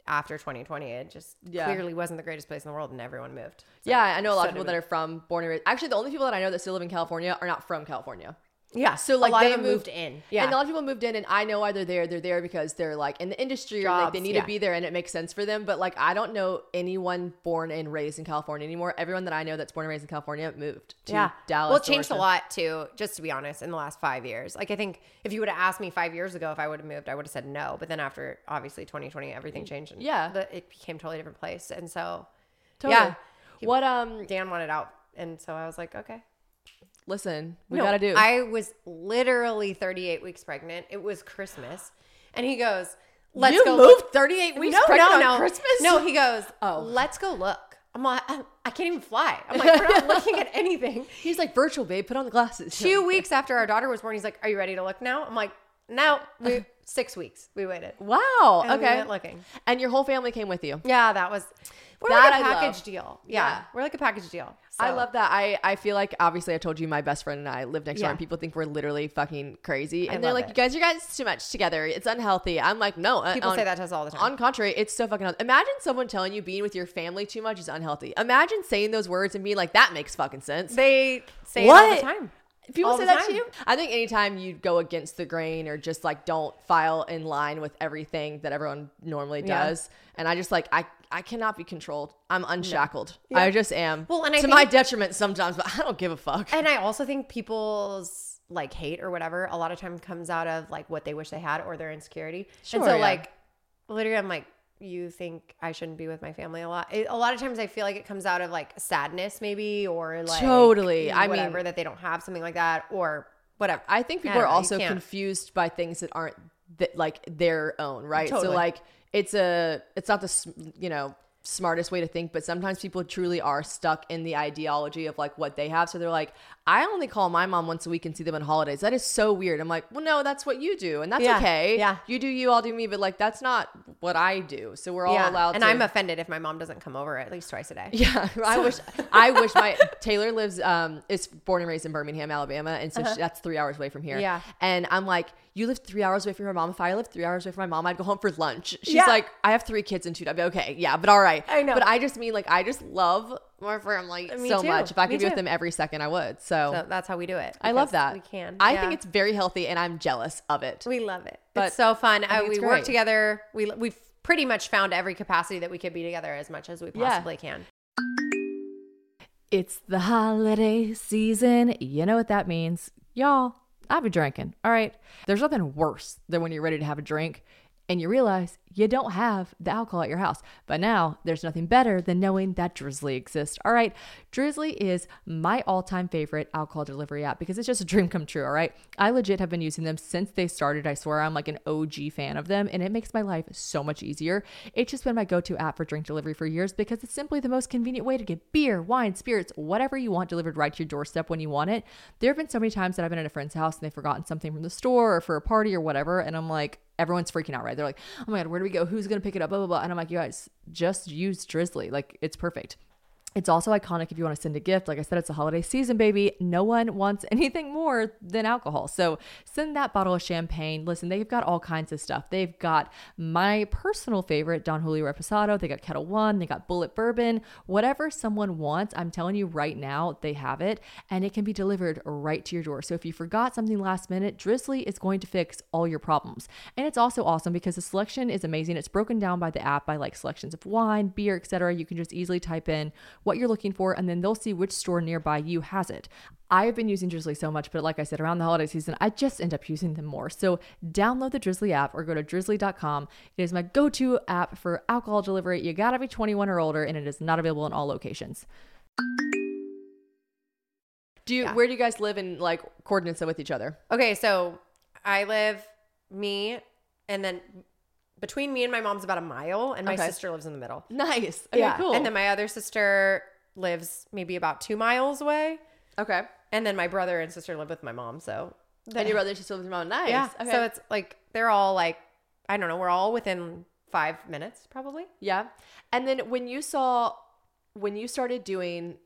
after twenty twenty, it just Yeah. clearly wasn't the greatest place in the world, and everyone moved. So, Yeah, I know a lot so of people did that we. are from born and raised. Actually, the only people that I know that still live in California are not from California. Yeah, So like a lot they of them moved, moved in. Yeah, and a lot of people moved in, and I know why they're there. They're there because they're like in the industry or like they Jobs, need yeah. to be there, and it makes sense for them. But like I don't know anyone born and raised in California anymore. Everyone that I know that's born and raised in California moved to yeah. Dallas. Well, it changed a Georgia. lot too, just to be honest, in the last five years. Like I think if you would have asked me five years ago if I would have moved, I would have said no. But then after obviously twenty twenty, everything changed. And Yeah. the, it became a totally different place. And so, Totally. yeah, He- What um? Dan wanted out, and so I was like, okay. Listen, we No, gotta do. I was literally thirty-eight weeks pregnant. It was Christmas, and he goes, "Let's You go." moved look. thirty-eight weeks No, pregnant no, on no. Christmas? No, he goes, Oh. let's go look." I'm like, I, I can't even fly. I'm like, we're not looking at anything. He's like virtual, babe. Put on the glasses. Two weeks after our daughter was born, he's like, "Are you ready to look now?" I'm like, "No." We six weeks we waited. Wow. And we okay. went looking. And your whole family came with you. Yeah, that was. We're That like a I love. package deal. Yeah, Yeah. we're like a package deal. I So- love that. I, I feel like obviously I told you my best friend and I live next door Yeah. and people think we're literally fucking crazy. I And they're love like, it. you guys, you guys too much together. It's unhealthy. I'm like, no. uh, People on, say that to us all the time. On contrary, it's so fucking healthy. Imagine someone telling you being with your family too much is unhealthy. Imagine saying those words and being like, that makes fucking sense. They say it all What? the time. People all say the that to time. you? I think anytime you go against the grain or just like don't file in line with everything that everyone normally Yeah. does. And I just like, I, I cannot be controlled. I'm unshackled. Yeah. I just am. Well, and I to think- my detriment sometimes, but I don't give a fuck. And I also think people's like hate or whatever a lot of time comes out of like what they wish they had or their insecurity. Sure, and so yeah. like literally I'm like, you think I shouldn't be with my family a lot? It, a lot of times I feel like it comes out of like sadness maybe or like Totally. I whatever mean- that they don't have something like that or whatever. I think people don't are know, you also can't. confused by things that aren't that like their own, right? So Totally. like it's a it's not the s- you know smartest way to think, but sometimes people truly are stuck in the ideology of like what they have. So they're like, I only call my mom once a week and see them on holidays. That is so weird. I'm like, well, no, that's what you do, and that's Yeah. okay. Yeah. You do you, I'll do me, but like that's not what I do. So we're all allowed. and to I'm offended if my mom doesn't come over at least twice a day. Yeah, I wish. I wish my Taylor lives. Um, is born and raised in Birmingham, Alabama, and so she, that's three hours away from here. Yeah. and I'm like, you live three hours away from your mom. If I lived three hours away from my mom, I'd go home for lunch. She's Yeah. like, I have three kids and two. I'd be okay, yeah, but all right. I know. but I just mean like I just love my family Me so too. much. If I Me could be with too. them every second, I would. So, So that's how we do it. I love because that. We can. I Yeah. think it's very healthy, and I'm jealous of it. We love it. But it's so fun. I Uh, think we it's work great. together. We we've pretty much found every capacity that we could be together as much as we Yeah. possibly can. It's the holiday season. You know what that means. Y'all, I'll be drinking. All right. There's nothing worse than when you're ready to have a drink and you realize you don't have the alcohol at your house. But now there's nothing better than knowing that Drizzly exists. All right. Drizzly is my all-time favorite alcohol delivery app because it's just a dream come true. All right. I legit have been using them since they started. I swear I'm like an O G fan of them and it makes my life so much easier. It's just been my go-to app for drink delivery for years because it's simply the most convenient way to get beer, wine, spirits, whatever you want delivered right to your doorstep when you want it. There have been so many times that I've been at a friend's house and they've forgotten something from the store or for a party or whatever. And I'm like, everyone's freaking out, right? They're like, oh my God, where do we go? Who's going to pick it up? Blah, blah, blah. And I'm like, you guys, just use Drizzly. Like, it's perfect. It's also iconic if you want to send a gift. Like I said, it's a holiday season, baby. No one wants anything more than alcohol. So send that bottle of champagne. Listen, they've got all kinds of stuff. They've got my personal favorite, Don Julio Reposado. They got Kettle One. They got Bullet Bourbon. Whatever someone wants, I'm telling you right now, they have it. And it can be delivered right to your door. So if you forgot something last minute, Drizzly is going to fix all your problems. And it's also awesome because the selection is amazing. It's broken down by the app by like selections of wine, beer, et cetera. You can just easily type in what you're looking for, and then they'll see which store nearby you has it. I have been using Drizzly so much, but like I said, around the holiday season, I just end up using them more. So download the Drizzly app or go to drizzly dot com. It is my go-to app for alcohol delivery. You gotta be twenty-one or older, and it is not available in all locations. Do you? Yeah. Where do you guys live in like coordinates with each other? Okay, so I live me, and then between me and my mom's about a mile, and my Okay. sister lives in the middle. Nice. Okay, cool. And then my other sister lives maybe about two miles away, okay. and then my brother and sister live with my mom. So And your brother, she still lives with your mom. Nice. yeah, Okay. so it's like they're all like, I don't know, we're all within five minutes probably. Yeah. And then when you saw, when you started doing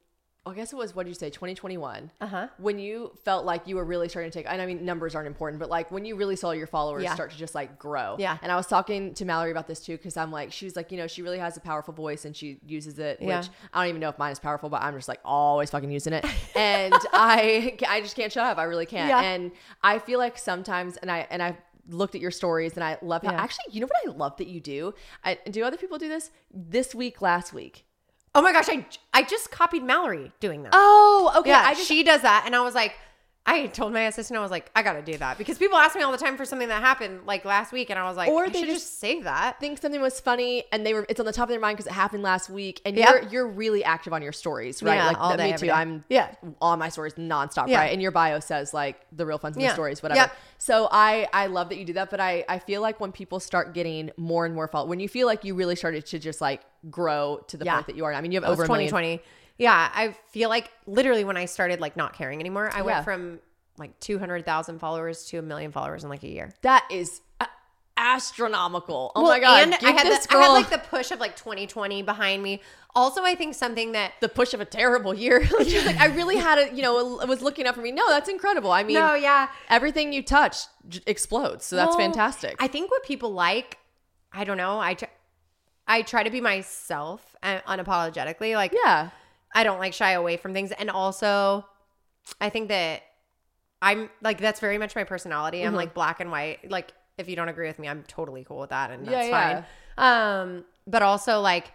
I guess it was, what did you say, twenty twenty-one, Uh-huh. when you felt like you were really starting to take, and I mean, numbers aren't important, but like when you really saw your followers Yeah. start to just like grow. Yeah. And I was talking to Mallory about this too, because I'm like, she was like, you know, she really has a powerful voice and she uses it, Yeah. which I don't even know if mine is powerful, but I'm just like always fucking using it. And I, I just can't shut up. I really can't. Yeah. And I feel like sometimes, and I, and I, looked at your stories and I love how, Yeah. actually, you know what I love that you do? I, do other people do this? This week, last week. Oh my gosh, I, I just copied Mallory doing that. Oh, okay. yeah, I just, she does that. And I was like, I told my assistant, I was like, I got to do that. Because people ask me all the time for something that happened like last week. And I was like, Or I they should just just save that. think something was funny and they were, it's on the top of their mind because it happened last week. And Yeah. you're you're really active on your stories, right? Yeah, like all th- day, me every too. day. I'm Yeah. on my stories nonstop, Yeah. right? And your bio says like the real fun in Yeah. the stories, whatever. Yep. So I I love that you do that, but I I feel like when people start getting more and more followers, when you feel like you really started to just like grow to the Yeah. point that you are now. I mean, you have That was over a million. twenty twenty. Yeah, I feel like literally when I started like not caring anymore, I Yeah. went from like two hundred thousand followers to a million followers in like a year. That is uh, astronomical. Oh Well, my god! And Give I had, this the, I had girl like the push of like twenty twenty behind me. Also, I think something that the push of a terrible year. She's like, I really had a, you know, it was looking up for me. No, that's incredible. I mean, no, yeah, everything you touch j- explodes. So that's Well, fantastic. I think what people like, I don't know. I try, I try to be myself uh, unapologetically. Like, yeah. I don't like shy away from things, and also, I think that I'm like that's very much my personality. I'm Mhm. like black and white. Like, if you don't agree with me, I'm totally cool with that, and Yeah, that's yeah. fine. Um, but also like,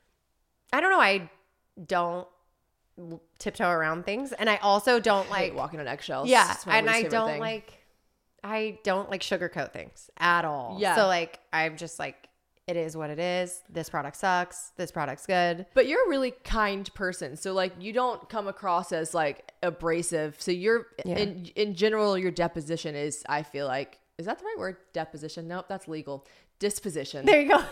I don't know. I don't tiptoe around things, and I also don't I hate like walking on eggshells. yeah, It's my and least I favorite don't thing. like I don't like sugarcoat things at all. Yeah. So like I'm just like it is what it is. This product sucks. This product's good. But you're a really kind person. So like you don't come across as like abrasive. So you're Yeah. in in general your deposition is, I feel like, is that the right word? Deposition? Nope, that's legal. Disposition. There you go.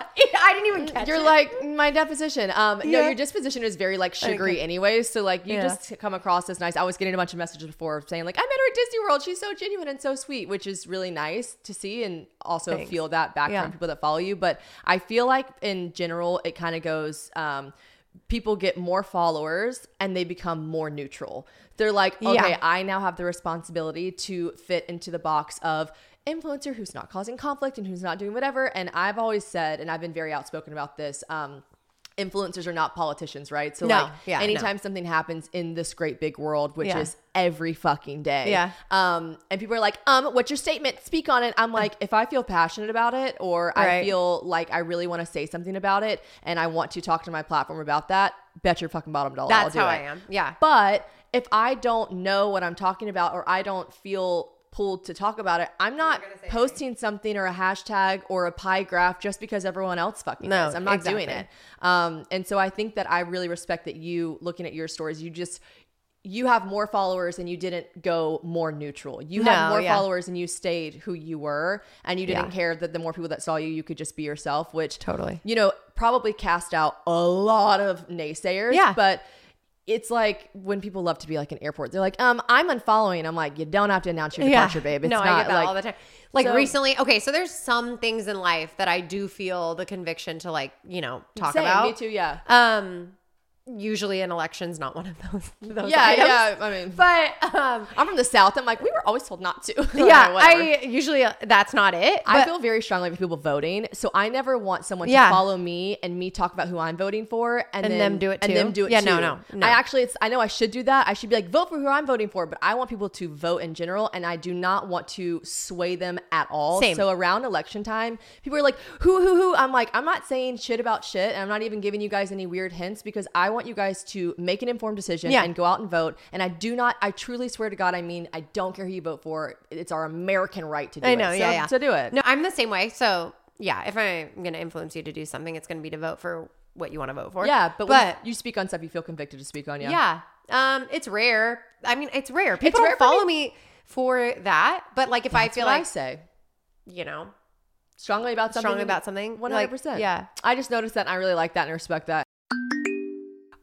I didn't even catch You're it. like my deposition. Um, no, Yeah. your disposition is very like sugary, Okay. anyways. So like you Yeah. just come across as nice. I was getting a bunch of messages before saying like, I met her at Disney World. She's so genuine and so sweet, which is really nice to see and also Thanks. feel that back Yeah. from people that follow you. But I feel like in general, it kind of goes. Um, people get more followers and they become more neutral. They're like, okay, Yeah. I now have the responsibility to fit into the box of influencer who's not causing conflict and who's not doing whatever. And I've always said, and I've been very outspoken about this, um, influencers are not politicians, right? So No. like Yeah, anytime no. something happens in this great big world, which Yeah. is every fucking day. Yeah. Um, and people are like, um, what's your statement? Speak on it. I'm like, if I feel passionate about it, or I Right. feel like I really want to say something about it and I want to talk to my platform about that, bet your fucking bottom dollar I'll That's do how it. I am. Yeah. But if I don't know what I'm talking about, or I don't feel pulled to talk about it, I'm not gonna say posting something or a hashtag or a pie graph just because everyone else fucking No, is. I'm not doing exactly. it. Um, and so I think that I really respect that you, looking at your stories, you just, you have more followers and you didn't go more neutral. You No, had more yeah. followers and you stayed who you were, and you didn't Yeah. care that the more people that saw you, you could just be yourself, which Totally. you know, probably cast out a lot of naysayers. Yeah. But it's like when people love to be like in airports, they're like, um, I'm unfollowing. I'm like, you don't have to announce your departure, babe. It's no, not I get that like, all the time. Like So- recently, okay, so there's some things in life that I do feel the conviction to like, you know, talk Same, about. me too, yeah. Um, usually an election's not one of those. those Yeah, items. yeah. I mean, But um, I'm from the South. I'm like, we were always told not to. yeah, Whatever. I usually uh, that's not it. I but- feel very strongly with people voting, so I never want someone Yeah. to follow me and me talk about who I'm voting for, and, And then, them do it and too? them do it Yeah, too. no, no, no. I actually, it's I know I should do that. I should be like, vote for who I'm voting for, but I want people to vote in general, and I do not want to sway them at all. Same. So around election time, people are like, who, who, who? I'm like, I'm not saying shit about shit, and I'm not even giving you guys any weird hints because I want you guys to make an informed decision Yeah. and go out and vote. And I do not, I truly swear to God, I mean, I don't care who you vote for. It's our American right to do I it. know, So, yeah, yeah. So do it. No, I'm the same way. So yeah, if I'm going to influence you to do something, it's going to be to vote for what you want to vote for. Yeah, but, when but you speak on stuff you feel convicted to speak on, yeah. yeah, um, it's rare. I mean, it's rare. People rare don't for follow me for that. But like, if I That's feel what I like, say you know, strongly about something. strongly about something, one hundred like, percent. yeah. I just noticed that and I really like that and I respect that.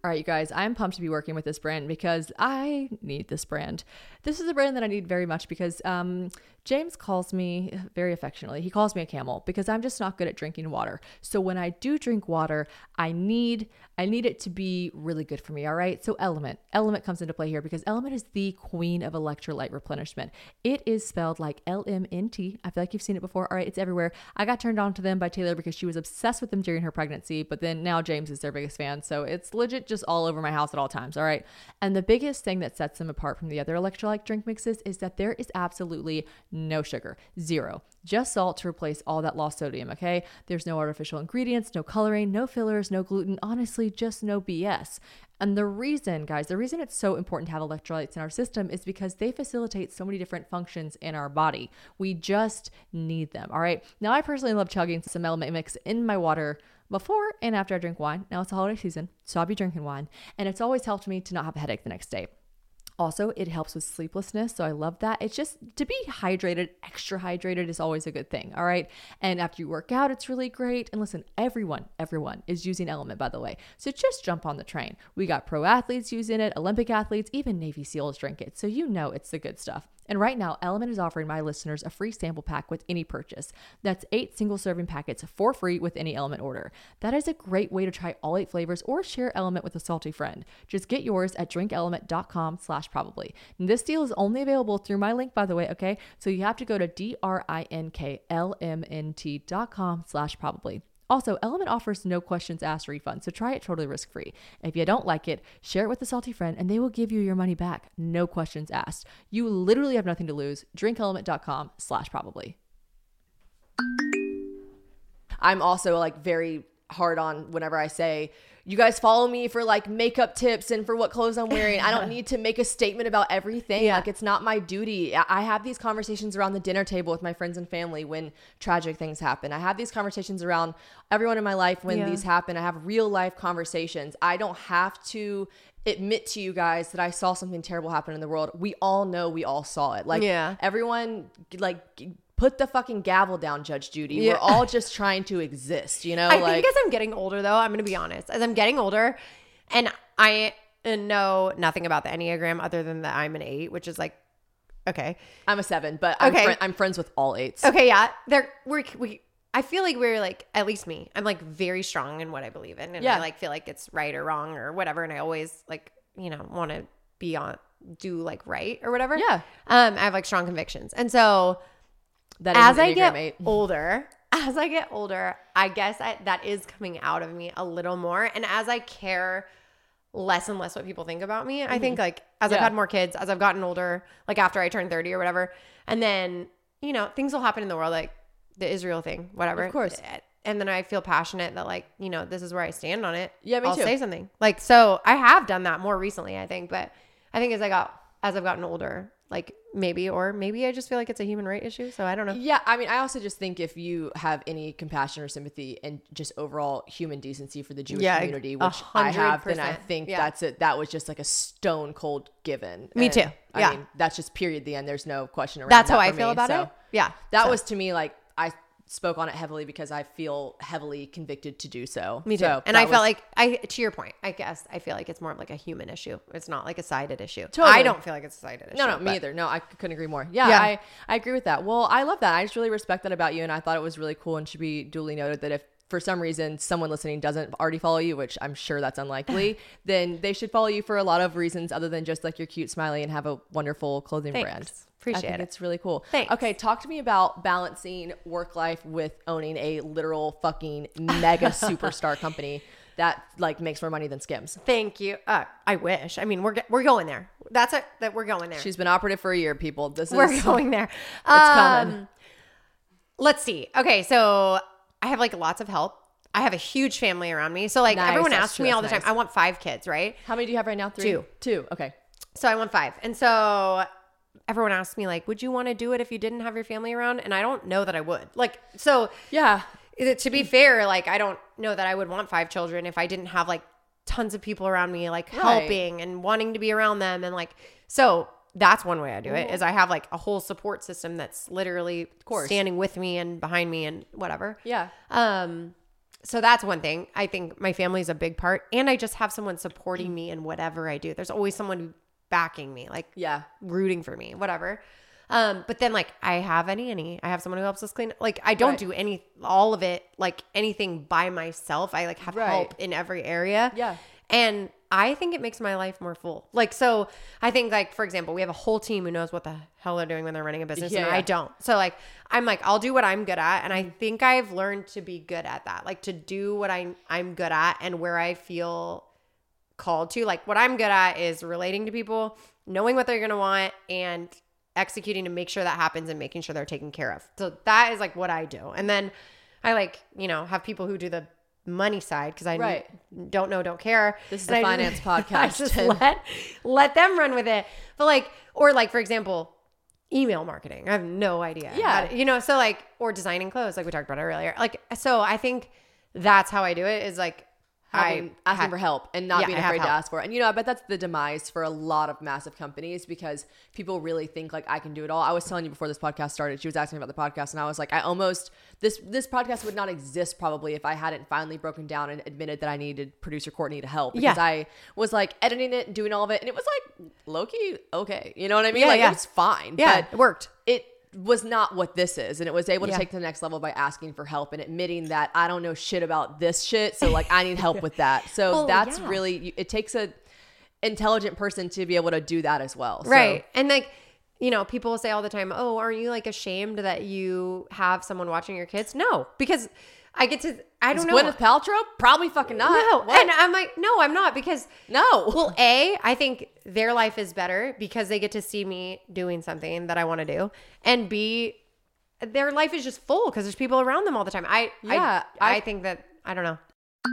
All right, you guys, I'm pumped to be working with this brand because I need this brand. This is a brand that I need very much because um, James calls me very affectionately. He calls me a camel because I'm just not good at drinking water. So when I do drink water, I need I need it to be really good for me, all right? So Element. Element comes into play here because Element is the queen of electrolyte replenishment. It is spelled like L M N T. I feel like you've seen it before. All right, it's everywhere. I got turned on to them by Taylor because she was obsessed with them during her pregnancy, but then now James is their biggest fan. So it's legit just all over my house at all times, all right? And the biggest thing that sets them apart from the other electrolyte drink mixes is that there is absolutely no sugar, zero. Just salt to replace all that lost sodium, okay? There's no artificial ingredients, no coloring, no fillers, no gluten, honestly, just no B S. And the reason, guys, the reason it's so important to have electrolytes in our system is because they facilitate so many different functions in our body. We just need them, all right? Now, I personally love chugging some Element mix in my water before and after I drink wine. Now it's the holiday season, so I'll be drinking wine. And it's always helped me to not have a headache the next day. Also, it helps with sleeplessness, so I love that. It's just to be hydrated, extra hydrated is always a good thing, all right? And after you work out, it's really great. And listen, everyone, everyone is using Element, by the way. So just jump on the train. We got pro athletes using it, Olympic athletes, even Navy SEALs drink it. So you know it's the good stuff. And right now, Element is offering my listeners a free sample pack with any purchase. That's eight single serving packets for free with any Element order. That is a great way to try all eight flavors or share Element with a salty friend. Just get yours at drinkelement.com slash probably. And this deal is only available through my link, by the way, okay? So you have to go to D-R-I-N-K-L-M-N-T dot com slash probably. Also, Element offers no questions asked refund, so try it totally risk-free. If you don't like it, share it with a salty friend and they will give you your money back. No questions asked. You literally have nothing to lose. drinkelement.com slash probably. I'm also like very hard on whenever I say, you guys follow me for like makeup tips and for what clothes I'm wearing. I don't need to make a statement about everything. Yeah. Like it's not my duty. I have these conversations around the dinner table with my friends and family when tragic things happen. I have these conversations around everyone in my life when yeah. these happen. I have real life conversations. I don't have to admit to you guys that I saw something terrible happen in the world. We all know we all saw it. Like yeah. everyone like put the fucking gavel down, Judge Judy. Yeah. We're all just trying to exist, you know? I like, think as I'm getting older, though, I'm going to be honest. As I'm getting older, and I know nothing about the Enneagram other than that I'm an eight, which is like, okay. I'm a seven, but I'm, okay. fr- I'm friends with all eights. Okay, yeah. They're, we're, we, I feel like we're like, at least me, I'm like very strong in what I believe in. And yeah. I like feel like it's right or wrong or whatever. And I always like, you know, want to be on, do like right or whatever. Yeah. Um, I have like strong convictions. And so... That as I get eight. older, as I get older, I guess I, that is coming out of me a little more. And as I care less and less what people think about me, mm-hmm. I think like as yeah. I've had more kids, as I've gotten older, like after I turned thirty or whatever, and then, you know, things will happen in the world, like the Israel thing, whatever. Of course. And then I feel passionate that like, you know, this is where I stand on it. Yeah, me I'll too. say something. Like, so I have done that more recently, I think. But I think as I got, as I've gotten older, like maybe, or maybe I just feel like it's a human right issue. So I don't know. Yeah. I mean, I also just think if you have any compassion or sympathy and just overall human decency for the Jewish yeah, community, which I have, then I think yeah. that's it. That was just like a stone cold given. Me and, too. Yeah. I mean, that's just period the end. There's no question around That's that how I for feel me. about so it. Yeah. That so. was to me like, I spoke on it heavily because I feel heavily convicted to do so. Me too. So and I was, felt like I, to your point, I guess I feel like it's more of like a human issue. It's not like a sided issue. Totally. I don't feel like it's a sided issue. No, no, but. me either. No, I couldn't agree more. Yeah, yeah. I, I agree with that. Well, I love that. I just really respect that about you. And I thought it was really cool and should be duly noted that if for some reason someone listening doesn't already follow you, which I'm sure that's unlikely, then they should follow you for a lot of reasons other than just like you're cute, smiley, and have a wonderful clothing Thanks. brand. Appreciate I think it. It's really cool. Thanks. Okay, talk to me about balancing work life with owning a literal fucking mega superstar company that like makes more money than Skims. Thank you. Uh, I wish. I mean, we're we're going there. That's it. That we're going there. She's been operative for a year, people. This is we're going there. It's um, coming. Let's see. Okay, so I have like lots of help. I have a huge family around me. So like nice, everyone asks true, me all the nice. time, I want five kids, right? How many do you have right now? Three? Two. Two. Okay. So I want five. And so everyone asks me like, would you want to do it if you didn't have your family around? And I don't know that I would. Like, so yeah, to be fair, like I don't know that I would want five children if I didn't have like tons of people around me, like right. helping and wanting to be around them. And like, so that's one way I do it is I have like a whole support system that's literally of course. standing with me and behind me and whatever. Yeah. Um, so that's one thing. I think my family is a big part, and I just have someone supporting me in whatever I do. There's always someone backing me, like Yeah. rooting for me, whatever. Um, but then like I have a nanny. I have someone who helps us clean. Like I don't Right. do any, all of it, like anything by myself. I like have Right. help in every area. Yeah. And I think it makes my life more full. Like, so I think like, for example, we have a whole team who knows what the hell they're doing when they're running a business, Yeah, and yeah. I don't. So like, I'm like, I'll do what I'm good at. And I think I've learned to be good at that. Like to do what I, I'm good at and where I feel called to. Like what I'm good at is relating to people, knowing what they're going to want, and executing to make sure that happens and making sure they're taken care of. So that is like what I do. And then I like, you know, have people who do the money side because I Right. don't know, don't care. This is And a I finance just, podcast. I just let, let them run with it. But like, or like, for example, email marketing. I have no idea. Yeah. how to- you know, so like, or designing clothes, like we talked about earlier. Like, so I think that's how I do it is like, Having, I asking have- for help and not Yeah, being I have afraid to help. ask for it. And you know, I bet that's the demise for a lot of massive companies because people really think like I can do it all. I was telling you before this podcast started, she was asking me about the podcast and I was like, I almost, this this podcast would not exist probably if I hadn't finally broken down and admitted that I needed producer Courtney to help because Yeah. I was like editing it and doing all of it and it was like low-key okay. You know what I mean? Yeah, like yeah. it was fine. Yeah, but it worked. It was not what this is, and it was able to Yeah. take to the next level by asking for help and admitting that I don't know shit about this shit, so like I need help with that. So Well, that's yeah. really, it takes a intelligent person to be able to do that as well. So- Right. And like, you know, people will say all the time, oh, aren't you like ashamed that you have someone watching your kids? No, because I get to, I Is don't know. Gwyneth Paltrow? Probably fucking not. No. What? And I'm like, no, I'm not because No. well, A, I think their life is better because they get to see me doing something that I want to do. And B, their life is just full because there's people around them all the time. I, Yeah, I, I I- think that, I don't know.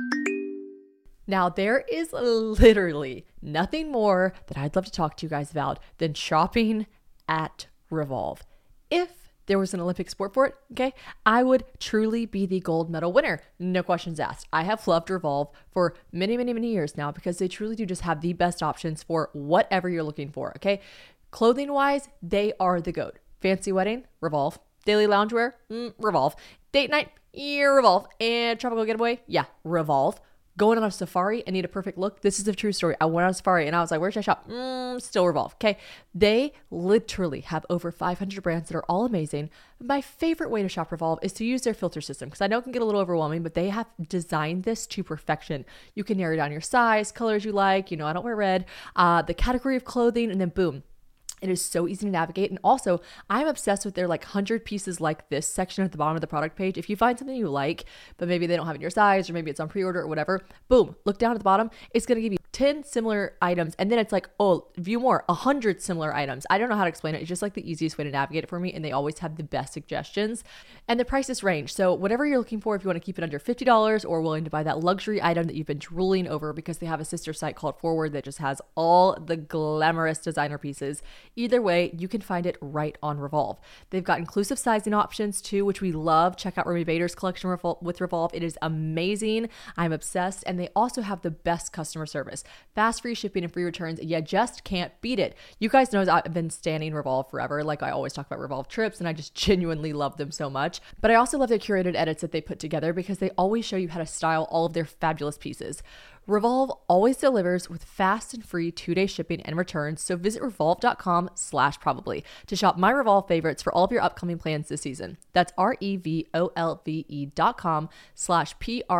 Now, there is literally nothing more that I'd love to talk to you guys about than shopping at Revolve. If there was an Olympic sport for it, okay, I would truly be the gold medal winner. No questions asked. I have loved Revolve for many, many, many years now because they truly do just have the best options for whatever you're looking for, okay? Clothing wise, they are the GOAT. Fancy wedding, Revolve. Daily loungewear, mm, Revolve. Date night, yeah, Revolve. And tropical getaway, yeah, Revolve. Going on a safari and need a perfect look. This is a true story. I went on a safari and I was like, where should I shop? Mm, still Revolve. Okay. They literally have over five hundred brands that are all amazing. My favorite way to shop Revolve is to use their filter system because I know it can get a little overwhelming, but they have designed this to perfection. You can narrow down your size, colors you like. You know, I don't wear red. Uh, the category of clothing, and then boom. It is so easy to navigate. And also, I'm obsessed with their like one hundred pieces like this section at the bottom of the product page. If you find something you like, but maybe they don't have it in your size or maybe it's on pre-order or whatever, boom, look down at the bottom. It's going to give you ten similar items. And then it's like, oh, view more, one hundred similar items. I don't know how to explain it. It's just like the easiest way to navigate it for me. And they always have the best suggestions. And the prices range. So whatever you're looking for, if you want to keep it under fifty dollars or willing to buy that luxury item that you've been drooling over because they have a sister site called Forward that just has all the glamorous designer pieces. Either way, you can find it right on Revolve. They've got inclusive sizing options too, which we love. Check out Remy Bader's collection Revol- with Revolve. It is amazing. I'm obsessed. And they also have the best customer service. Fast free shipping and free returns. You just can't beat it. You guys know I've been standing Revolve forever. Like I always talk about Revolve trips and I just genuinely love them so much. But I also love their curated edits that they put together because they always show you how to style all of their fabulous pieces. Revolve always delivers with fast and free two-day shipping and returns, so visit revolve.com slash probably to shop my Revolve favorites for all of your upcoming plans this season. That's R-E-V-O-L-V-E dot com slash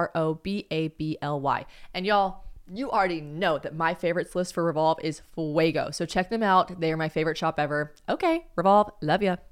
P-R-O-B-A-B-L-Y. And y'all, you already know that my favorites list for Revolve is Fuego, so check them out. They are my favorite shop ever. Okay, Revolve, love ya.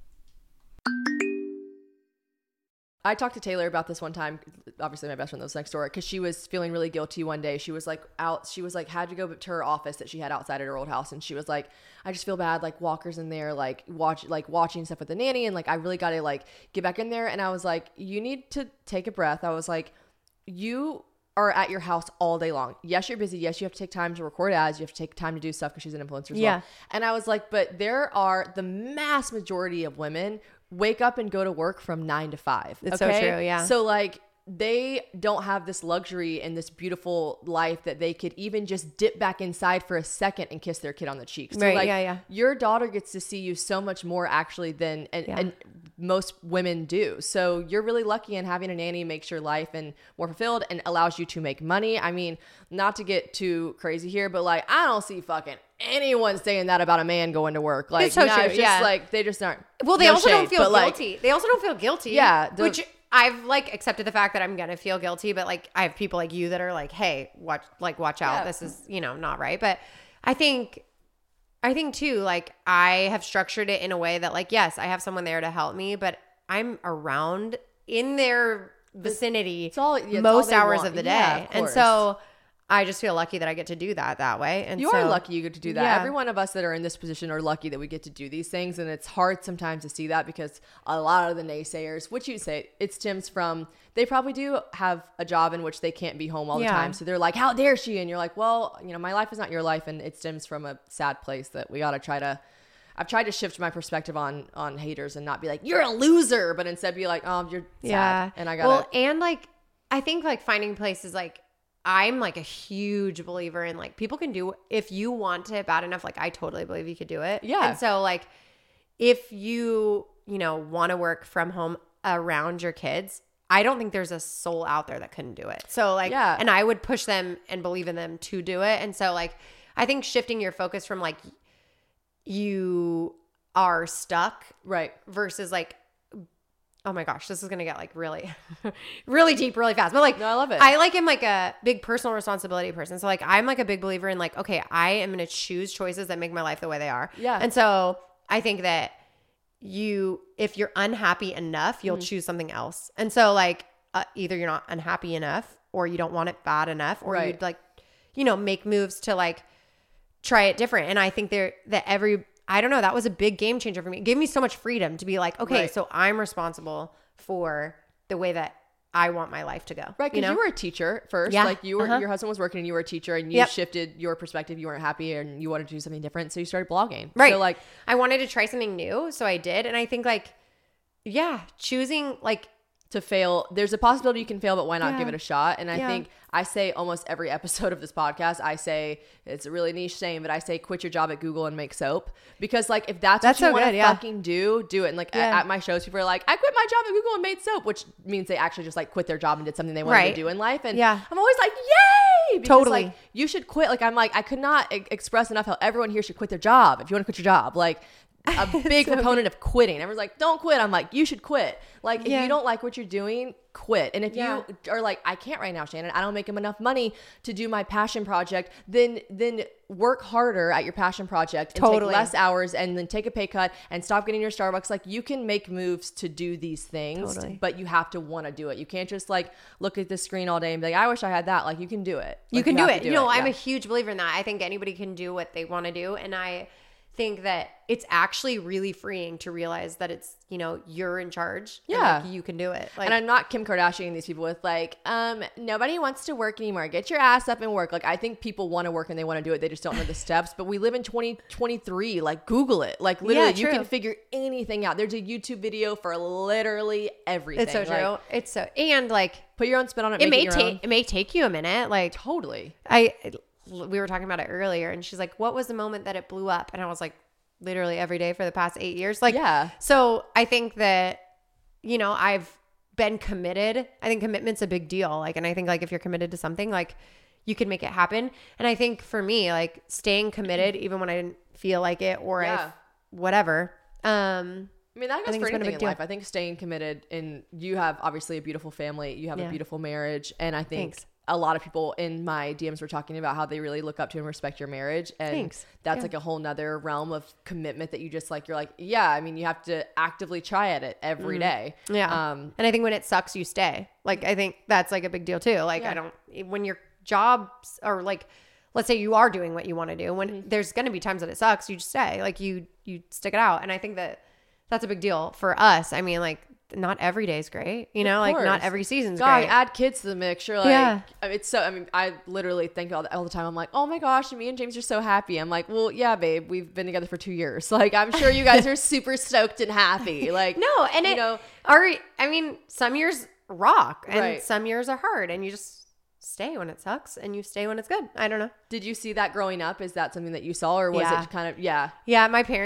I talked to Taylor about this one time. Obviously, my best friend lives next door because she was feeling really guilty one day. She was like out. She was like had to go to her office that she had outside at her old house, and she was like, "I just feel bad. Like Walker's in there, like watch, like watching stuff with the nanny, and like I really got to like get back in there." And I was like, "You need to take a breath." I was like, "You are at your house all day long. Yes, you're busy. Yes, you have to take time to record ads. You have to take time to do stuff because she's an influencer as Yeah. well." And I was like, "But there are the mass majority of women." Wake up and go to work from nine to five. It's so true, yeah. So like they don't have this luxury and this beautiful life that they could even just dip back inside for a second and kiss their kid on the cheek. So Right, like yeah, yeah. your daughter gets to see you so much more actually than and, Yeah. and most women do. So you're really lucky, and having a nanny makes your life and more fulfilled and allows you to make money. I mean, not to get too crazy here, but like, I don't see fucking anyone saying that about a man going to work. Like, It's so no, true, it's just yeah. like, they just aren't. Well, they no also don't shade, feel but, like, guilty. They also don't feel guilty. Yeah, the- which I've like accepted the fact that I'm gonna feel guilty, but like I have people like you that are like, hey, watch, like watch out. Yeah. This is, you know, not right. But I think, I think too, like I have structured it in a way that like, yes, I have someone there to help me, but I'm around in their vicinity It's all- yeah, it's all most they hours want. of the Yeah, day, of and course. so I just feel lucky that I get to do that that way. And You so, are lucky you get to do that. Yeah. Every one of us that are in this position are lucky that we get to do these things. And it's hard sometimes to see that because a lot of the naysayers, which you say, it stems from, they probably do have a job in which they can't be home all the Yeah. time. So they're like, how dare she? And you're like, well, you know, my life is not your life. And it stems from a sad place that we got to try to, I've tried to shift my perspective on, on haters and not be like, you're a loser, but instead be like, oh, you're sad. yeah. And I got to. well, and like I think like finding places like I'm like a huge believer in like people can do if you want it bad enough. Like I totally believe you could do it. Yeah. And so like if you you know want to work from home around your kids, I don't think there's a soul out there that couldn't do it. So like Yeah. and I would push them and believe in them to do it. And so like I think shifting your focus from like you are stuck Right. versus like, oh my gosh, this is gonna get like really, really deep, really fast. But like, No, I love it. I like am like a big personal responsibility person. So like, I'm like a big believer in like, okay, I am gonna choose choices that make my life the way they are. Yeah. And so I think that you, if you're unhappy enough, you'll Mm-hmm. choose something else. And so like, uh, either you're not unhappy enough, or you don't want it bad enough, or Right. you'd like, you know, make moves to like try it different. And I think there that every I don't know, that was a big game changer for me. It gave me so much freedom to be like, okay, Right. so I'm responsible for the way that I want my life to go. Right, because you you, know? were a teacher first. Yeah. Like you were, Uh-huh. your husband was working and you were a teacher, and you Yep. shifted your perspective. You weren't happy and you wanted to do something different, so you started blogging. Right. So like, I wanted to try something new, so I did. And I think like, yeah, choosing like to fail, there's a possibility you can fail, but why not Yeah. give it a shot? And I Yeah. think I say almost every episode of this podcast, I say, it's a really niche saying, but I say quit your job at Google and make soap. Because like if that's, That's what you so want to good, yeah. fucking do, do it. And like Yeah. at, at my shows, people are like, I quit my job at Google and made soap, which means they actually just like quit their job and did something they wanted Right. to do in life. And Yeah. I'm always like, yay! Because Totally. like you should quit. Like I'm like, I could not e- express enough how everyone here should quit their job. If you want to quit your job, like a big So proponent of quitting. Everyone's like, don't quit. I'm like, you should quit. Like if Yeah. you don't like what you're doing, quit. And if Yeah. you are like, I can't right now, Shannon, I don't make enough money to do my passion project, then then work harder at your passion project and Totally. take less hours and then take a pay cut and stop getting your Starbucks. Like you can make moves to do these things, Totally. but you have to want to do it. You can't just like look at the screen all day and be like, I wish I had that. Like you can do it. you Like, can do have it. to You know, I'm Yeah. a huge believer in that. I think anybody can do what they want to do. And I think that it's actually really freeing to realize that it's, you know, you're in charge. and, Yeah. like, you can do it. Like, And I'm not Kim Kardashian and these people with like, um, nobody wants to work anymore. Get your ass up and work. Like, I think people want to work and they want to do it. They just don't know the steps. But we live in twenty twenty-three. Like, Google it. Like, literally, you true. can figure anything out. There's a YouTube video for literally everything. it's so true. Like, it's so, and like, put your own spin on it. it make may your take, own. it may take you a minute. Like, Totally. I we were talking about it earlier, and she's like, what was the moment that it blew up? And I was like, literally every day for the past eight years. Like, Yeah. So I think that, you know, I've been committed. I think commitment's a big deal. Like, and I think like if you're committed to something, like you can make it happen. And I think for me, like staying committed, even when I didn't feel like it or Yeah. if whatever, um, I mean, that goes think for it's been a anything big in deal. life. I think staying committed, and you have obviously a beautiful family. You have Yeah. a beautiful marriage. And I think Thanks. a lot of people in my D Ms were talking about how they really look up to and respect your marriage. And Thanks. that's Yeah. like a whole nother realm of commitment that you just like, you're like, yeah, I mean, you have to actively try at it every day. yeah. Um, and I think when it sucks, you stay. Like, I think that's like a big deal too. Like, Yeah. I don't, when your jobs are like, let's say you are doing what you want to do, when Mm-hmm. there's going to be times that it sucks, you just stay. Like you, you stick it out. And I think that that's a big deal for us. I mean, like not every day is great, you know, like not course. every season's God, great. add kids to the mix. You're like, Yeah. I mean, it's so, I mean, I literally think all the, all the time, I'm like, oh my gosh, me and James are so happy. I'm like, well, yeah, babe, we've been together for two years. Like, I'm sure you guys are super stoked and happy. Like, no. And you it, know, are, I mean, some years rock and Right. some years are hard, and you just stay when it sucks and you stay when it's good. I don't know. did you see that growing up? Is that something that you saw, or was Yeah. it kind of, yeah. Yeah. My parents,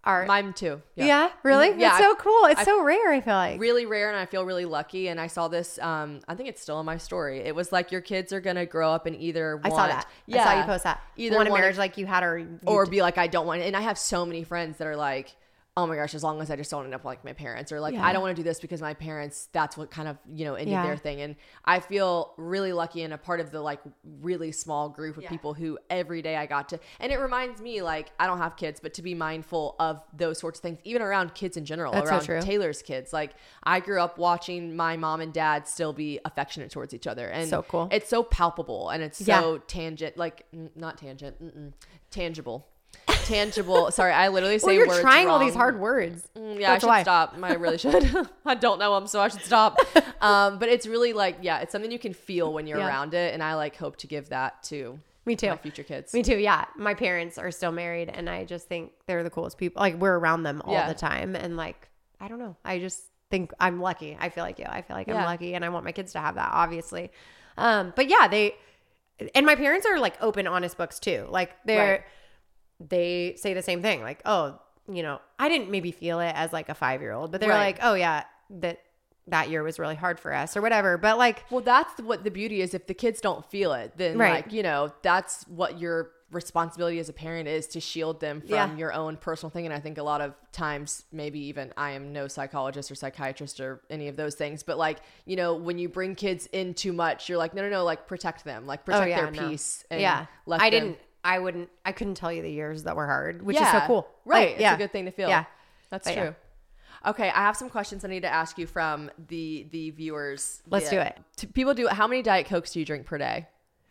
are Mine too. yeah, really? Mhm. Yeah, It's so I- cool. It's I- so rare, I feel like. Really rare, and I feel really lucky. And I saw this. Um, I think it's still in my story. It was like your kids are gonna grow up and either I want, saw that. Yeah, I saw you post that. Either want a want marriage like you had, or you or d- be like, I don't want it. And I have so many friends that are like, oh my gosh, as long as I just don't end up like my parents, or like, Yeah. I don't want to do this because my parents, that's what kind of, you know, ended Yeah. their thing. And I feel really lucky and a part of the like really small group of Yeah. people who every day I got to, and it reminds me like, I don't have kids, but to be mindful of those sorts of things, even around kids in general, That's so around true. Taylor's kids. Like I grew up watching my mom and dad still be affectionate towards each other. And So cool. It's so palpable and it's Yeah. so tangent, like n- not tangent, mm-mm, tangible. Tangible. Sorry, I literally say well, you're words trying all wrong. these hard words. Mm, yeah, That's I should why. stop. I really should. I don't know them, so I should stop. Um, but it's really like, yeah, it's something you can feel when you're Yeah. around it, and I like hope to give that to Me too. my future kids. Me too. Yeah. My parents are still married, and I just think they're the coolest people. Like, we're around them all Yeah. the time. And like, I don't know. I just think I'm lucky. I feel like you. I feel like I'm Yeah. lucky, and I want my kids to have that, obviously. Um, but yeah, they, and my parents are like open, honest books too. Like they're, Right. they say the same thing. Like, oh, you know, I didn't maybe feel it as like a five year old, but they're Right. like, oh yeah, that that year was really hard for us or whatever. But like, Well, that's what the beauty is. If the kids don't feel it, then Right. like, you know, that's what your responsibility as a parent is, to shield them from Yeah. your own personal thing. And I think a lot of times, maybe even I am no psychologist or psychiatrist or any of those things, but like, you know, when you bring kids in too much, you're like, no, no, no, like protect them, like protect oh yeah, their no. peace. And yeah. let I them- didn't, I wouldn't, I couldn't tell you the years that were hard, which is so Yeah. cool. Right. Like, It's yeah. a good thing to feel. Yeah. That's But true. yeah. Okay, I have some questions I need to ask you from the the viewers. Let's The- do it. t- People do. How many Diet Cokes do you drink per day?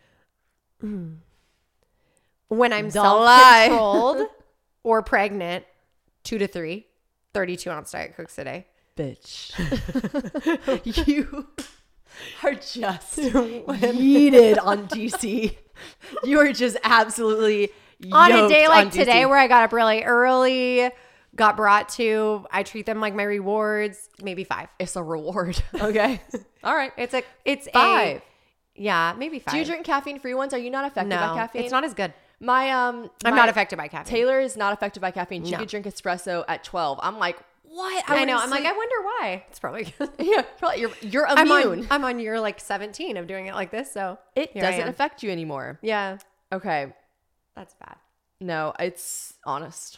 When I'm Don't lie. self-controlled or pregnant, two to three, thirty-two ounce Diet Cokes a day. Bitch, you are just yeeted on D C. You are just absolutely On a yoked day like on D C. today where I got up really early, got brought to, I treat them like my rewards, maybe five. It's a reward. Okay, all right. It's a, it's Five. a, yeah, maybe five. Do you drink caffeine-free ones? Are you not affected No, by caffeine? it's not as good. My um, I'm my- not affected by caffeine. Taylor is not affected by caffeine. She No. could drink espresso at twelve. I'm like, what? I, know. wouldn't I'm like, sleep- I wonder why. It's probably because yeah, probably you're you're I'm immune. on, I'm on year like seventeen of doing it like this. So it here I doesn't am. affect you anymore. Yeah, Okay, that's bad. no, it's honest.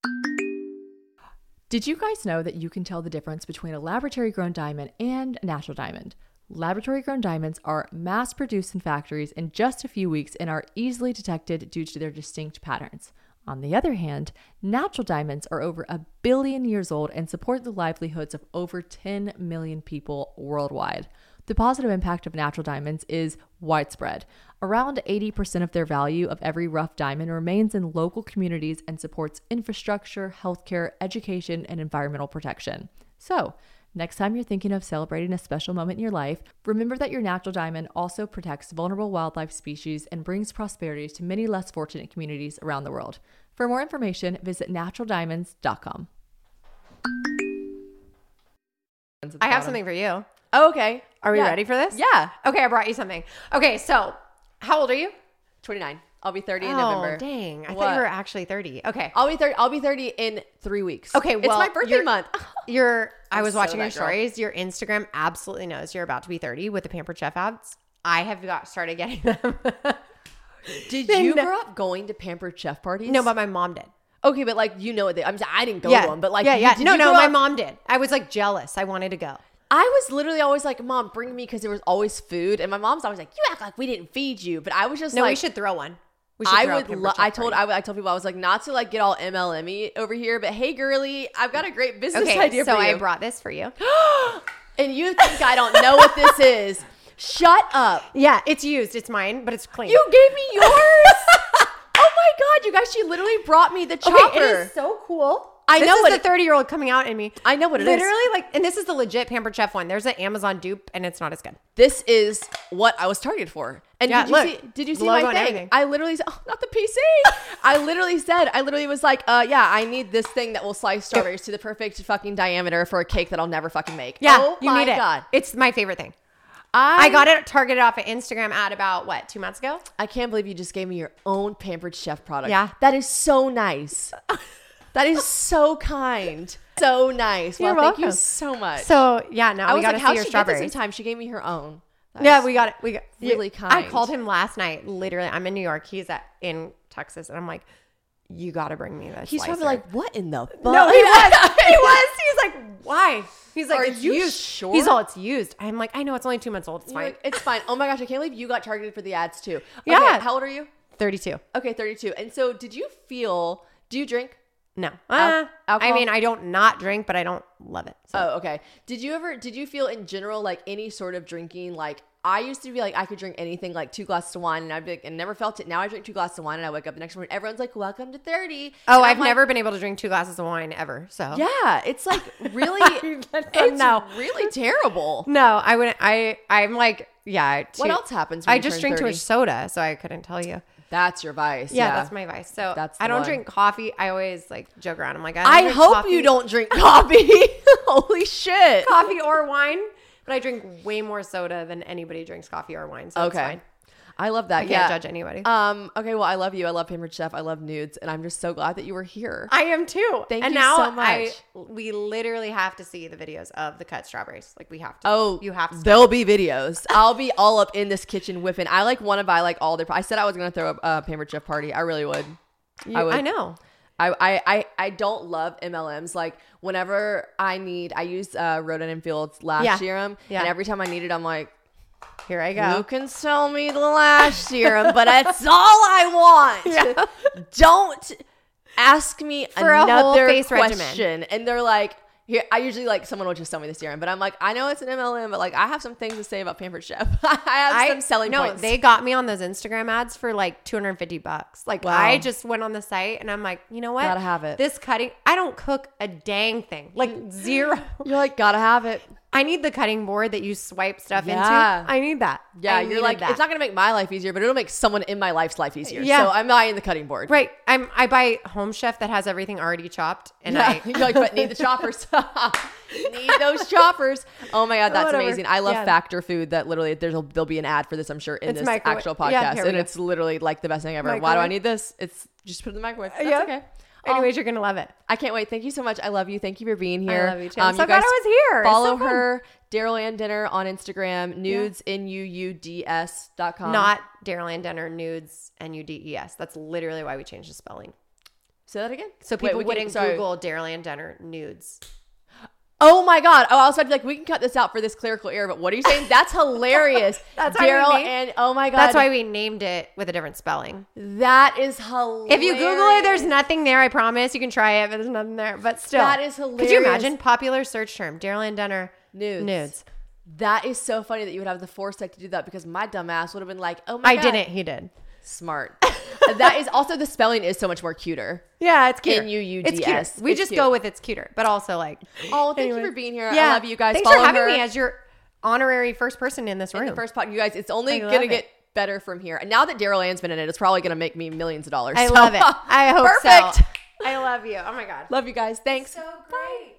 Did you guys know that you can tell the difference between a laboratory grown diamond and a natural diamond? Laboratory grown diamonds are mass produced in factories in just a few weeks and are easily detected due to their distinct patterns. On the other hand, natural diamonds are over a billion years old and support the livelihoods of over ten million people worldwide. The positive impact of natural diamonds is widespread. Around eighty percent of their value of every rough diamond remains in local communities and supports infrastructure, healthcare, education, and environmental protection. So, next time you're thinking of celebrating a special moment in your life, remember that your natural diamond also protects vulnerable wildlife species and brings prosperity to many less fortunate communities around the world. For more information, visit natural diamonds dot com. I have something for you. Oh, okay. Are we Yeah. ready for this? Yeah. Okay, I brought you something. Okay, so how old are you? twenty-nine. I'll be thirty in oh, November. dang. I What? thought you were actually thirty. Okay. I'll be thirty. I'll be thirty in three weeks. Okay, it's well, my birthday you're- month. Your I I'm was so watching that your girl. stories. Your Instagram absolutely knows you're about to be thirty with the Pampered Chef ads. I have got started getting them. Did Then- you grow up going to Pampered Chef parties? No, but my mom did. okay, but like you know what they, I'm. I didn't go yeah. to them, but like yeah, you- yeah. did No, you no, grow my up- mom did. I was like jealous. I wanted to go. I was literally always like, Mom, bring me, because there was always food, and my mom's always like, you act like we didn't feed you, but I was just No, like, we should throw one. We should I throw a would. Pampered Lo- Chef I told. party. I, would- I told people I was like, not to like get all M L M-y over here, but hey, girly, I've got a great business Okay, idea so for you. I brought this for you. and you think I don't know what this is? Shut up! Yeah, it's used. It's mine, but it's clean. You gave me yours. Oh my god, you guys! She literally brought me the chopper. Okay, it is so cool. I this know is what the it- thirty-year-old coming out in me. I know what it is. Literally, like, and this is the legit Pampered Chef one. There's an Amazon dupe, and it's not as good. This is what I was targeted for. And Yeah, did you look, see? Did you see logo my and thing? everything. I literally said, oh, not the P C. I literally said, I literally was like, uh, yeah, I need this thing that will slice strawberries to the perfect fucking diameter for a cake that I'll never fucking make. Yeah, oh you my need it. god, It's my favorite thing. I, I got it targeted off an Instagram ad about what two months ago. I can't believe you just gave me your own Pampered Chef product. Yeah. that is so nice. That is so kind. So nice. You're Well, thank you welcome. so much. So yeah, now I we was got like, to how see your she get this in strawberries. time? She gave me her own. That Yeah, is we got it. We got really I kind. called him last night. Literally, I'm in New York. He's at in Texas, and I'm like, you got to bring me this. He's probably slicer." like, what in the fuck? no, he was. He was. He's like, why? He's like, Are it's you used. sure? He's all, it's used. I'm like, I know it's only two months old. It's You're fine. like, it's fine. Oh my gosh, I can't believe you got targeted for the ads too. Okay, Yeah. How old are you? thirty-two. Okay, thirty-two. And so did you feel, do you drink? No. Al- Uh, alcohol? I mean, I don't not drink, but I don't love it. So. Oh, okay. Did you ever, did you feel in general like any sort of drinking? Like I used to be like, I could drink anything, like two glasses of wine and I'd be like, and never felt it. Now I drink two glasses of wine and I wake up the next morning. Everyone's like, welcome to thirty. Oh, And I'm I've like, never been able to drink two glasses of wine ever. So Yeah, it's like really, it's No. really terrible. no, I wouldn't. I I'm like, yeah. What too- else happens when I you just turn drink too thirty? much soda, so I couldn't tell you. That's your vice. Yeah, Yeah, that's my vice. So That's the I don't one. drink coffee. I always like joke around. I'm like, I, don't I drink hope coffee, you don't drink coffee. Holy shit. coffee or wine, but I drink way more soda than anybody drinks coffee or wine. So it's Okay. fine. I love that. I can't yeah. judge anybody. Um, okay, well, I love you. I love Pampered Chef. I love nudes. And I'm just so glad that you were here. I am too. Thank and you now so I, much. we literally have to see the videos of the cut strawberries. Like we have to. Oh, you have to. There'll be videos. I'll be all up in this kitchen whipping. I like want to buy like all their. I said I was gonna throw a uh, Pampered Chef party. I really would. You- I would. I know. I, I, I, I don't love M L Ms. Like whenever I need, I used uh, Rodin and Fields Lash Yeah. Serum, Yeah. and every time I need it, I'm like, Here I you go. can sell me the lash serum, but that's all I want. Don't ask me For a whole another face regimen. question. And they're like, here, I usually like someone will just sell me the serum, but I'm like, I know it's an M L M, but like I have some things to say about Pampered Chef. I have some selling no, points. they got me on those Instagram ads for like two hundred fifty bucks. Like Wow. I just went on the site and I'm like, you know what? Gotta have it. This cutting, I don't cook a dang thing. Like zero. You're like, gotta have it. I need the cutting board that you swipe stuff Yeah. into. I need that. Yeah, I you're needed like, that. it's not gonna make my life easier, but it'll make someone in my life's life easier. Yeah. So I'm buying the cutting board. Right. I'm I buy Home Chef that has everything already chopped and Yeah. I You're like, but need the choppers. Need those choppers. Oh my god, that's Whatever. amazing. I love Yeah. Factor Food. That literally there's a, there'll be an ad for this, I'm sure, in It's this microwave- actual yeah, podcast, here we and go. it's literally like the best thing ever. Why do I Microwave. need this? It's just put it in the microwave. That's Yeah. okay. Anyways, Um, you're gonna love it. I can't wait. Thank you so much. I love you. Thank you for being here. love you too. I'm so glad I was here. It's Follow so fun. her, Daryl Ann Dinner on Instagram, nudes, N U U D S dot com. Not Daryl Ann Denner nudes N U D E S. That's literally why we changed the spelling. Say that again. So Wait, people we can- wouldn't sorry. Google Daryl Ann Denner nudes. Oh my god! Oh, I was about to be like, we can cut this out for this clerical error, but what are you saying? That's hilarious. That's why we Daryl named- and oh my god, That's why we named it with a different spelling. that is hilarious. If you Google it, there's nothing there. I promise. You can try it, but there's nothing there. But still, That is Could you hilarious. imagine popular search term Daryl Ann Denner nudes. nudes? That is so funny that you would have the foresight to do that because my dumb ass would have been like, oh my I god, didn't. He did. smart. That is also the spelling is so much more cuter. Yeah, it's cute. N U U D S. It's cuter. We It's just cute. go with it's cuter, but also like. Oh, thank Anyway. you for being here. Yeah. I love you guys. Thanks Follow for having her me as your honorary first person in this in room. the first pod. You guys, it's only I love gonna it. get better from here. And now that Daryl Ann's been in it, it's probably gonna make me millions of dollars. I So- love it. I hope Perfect. so. I love you. Oh my god. Love you guys. Thanks. So great.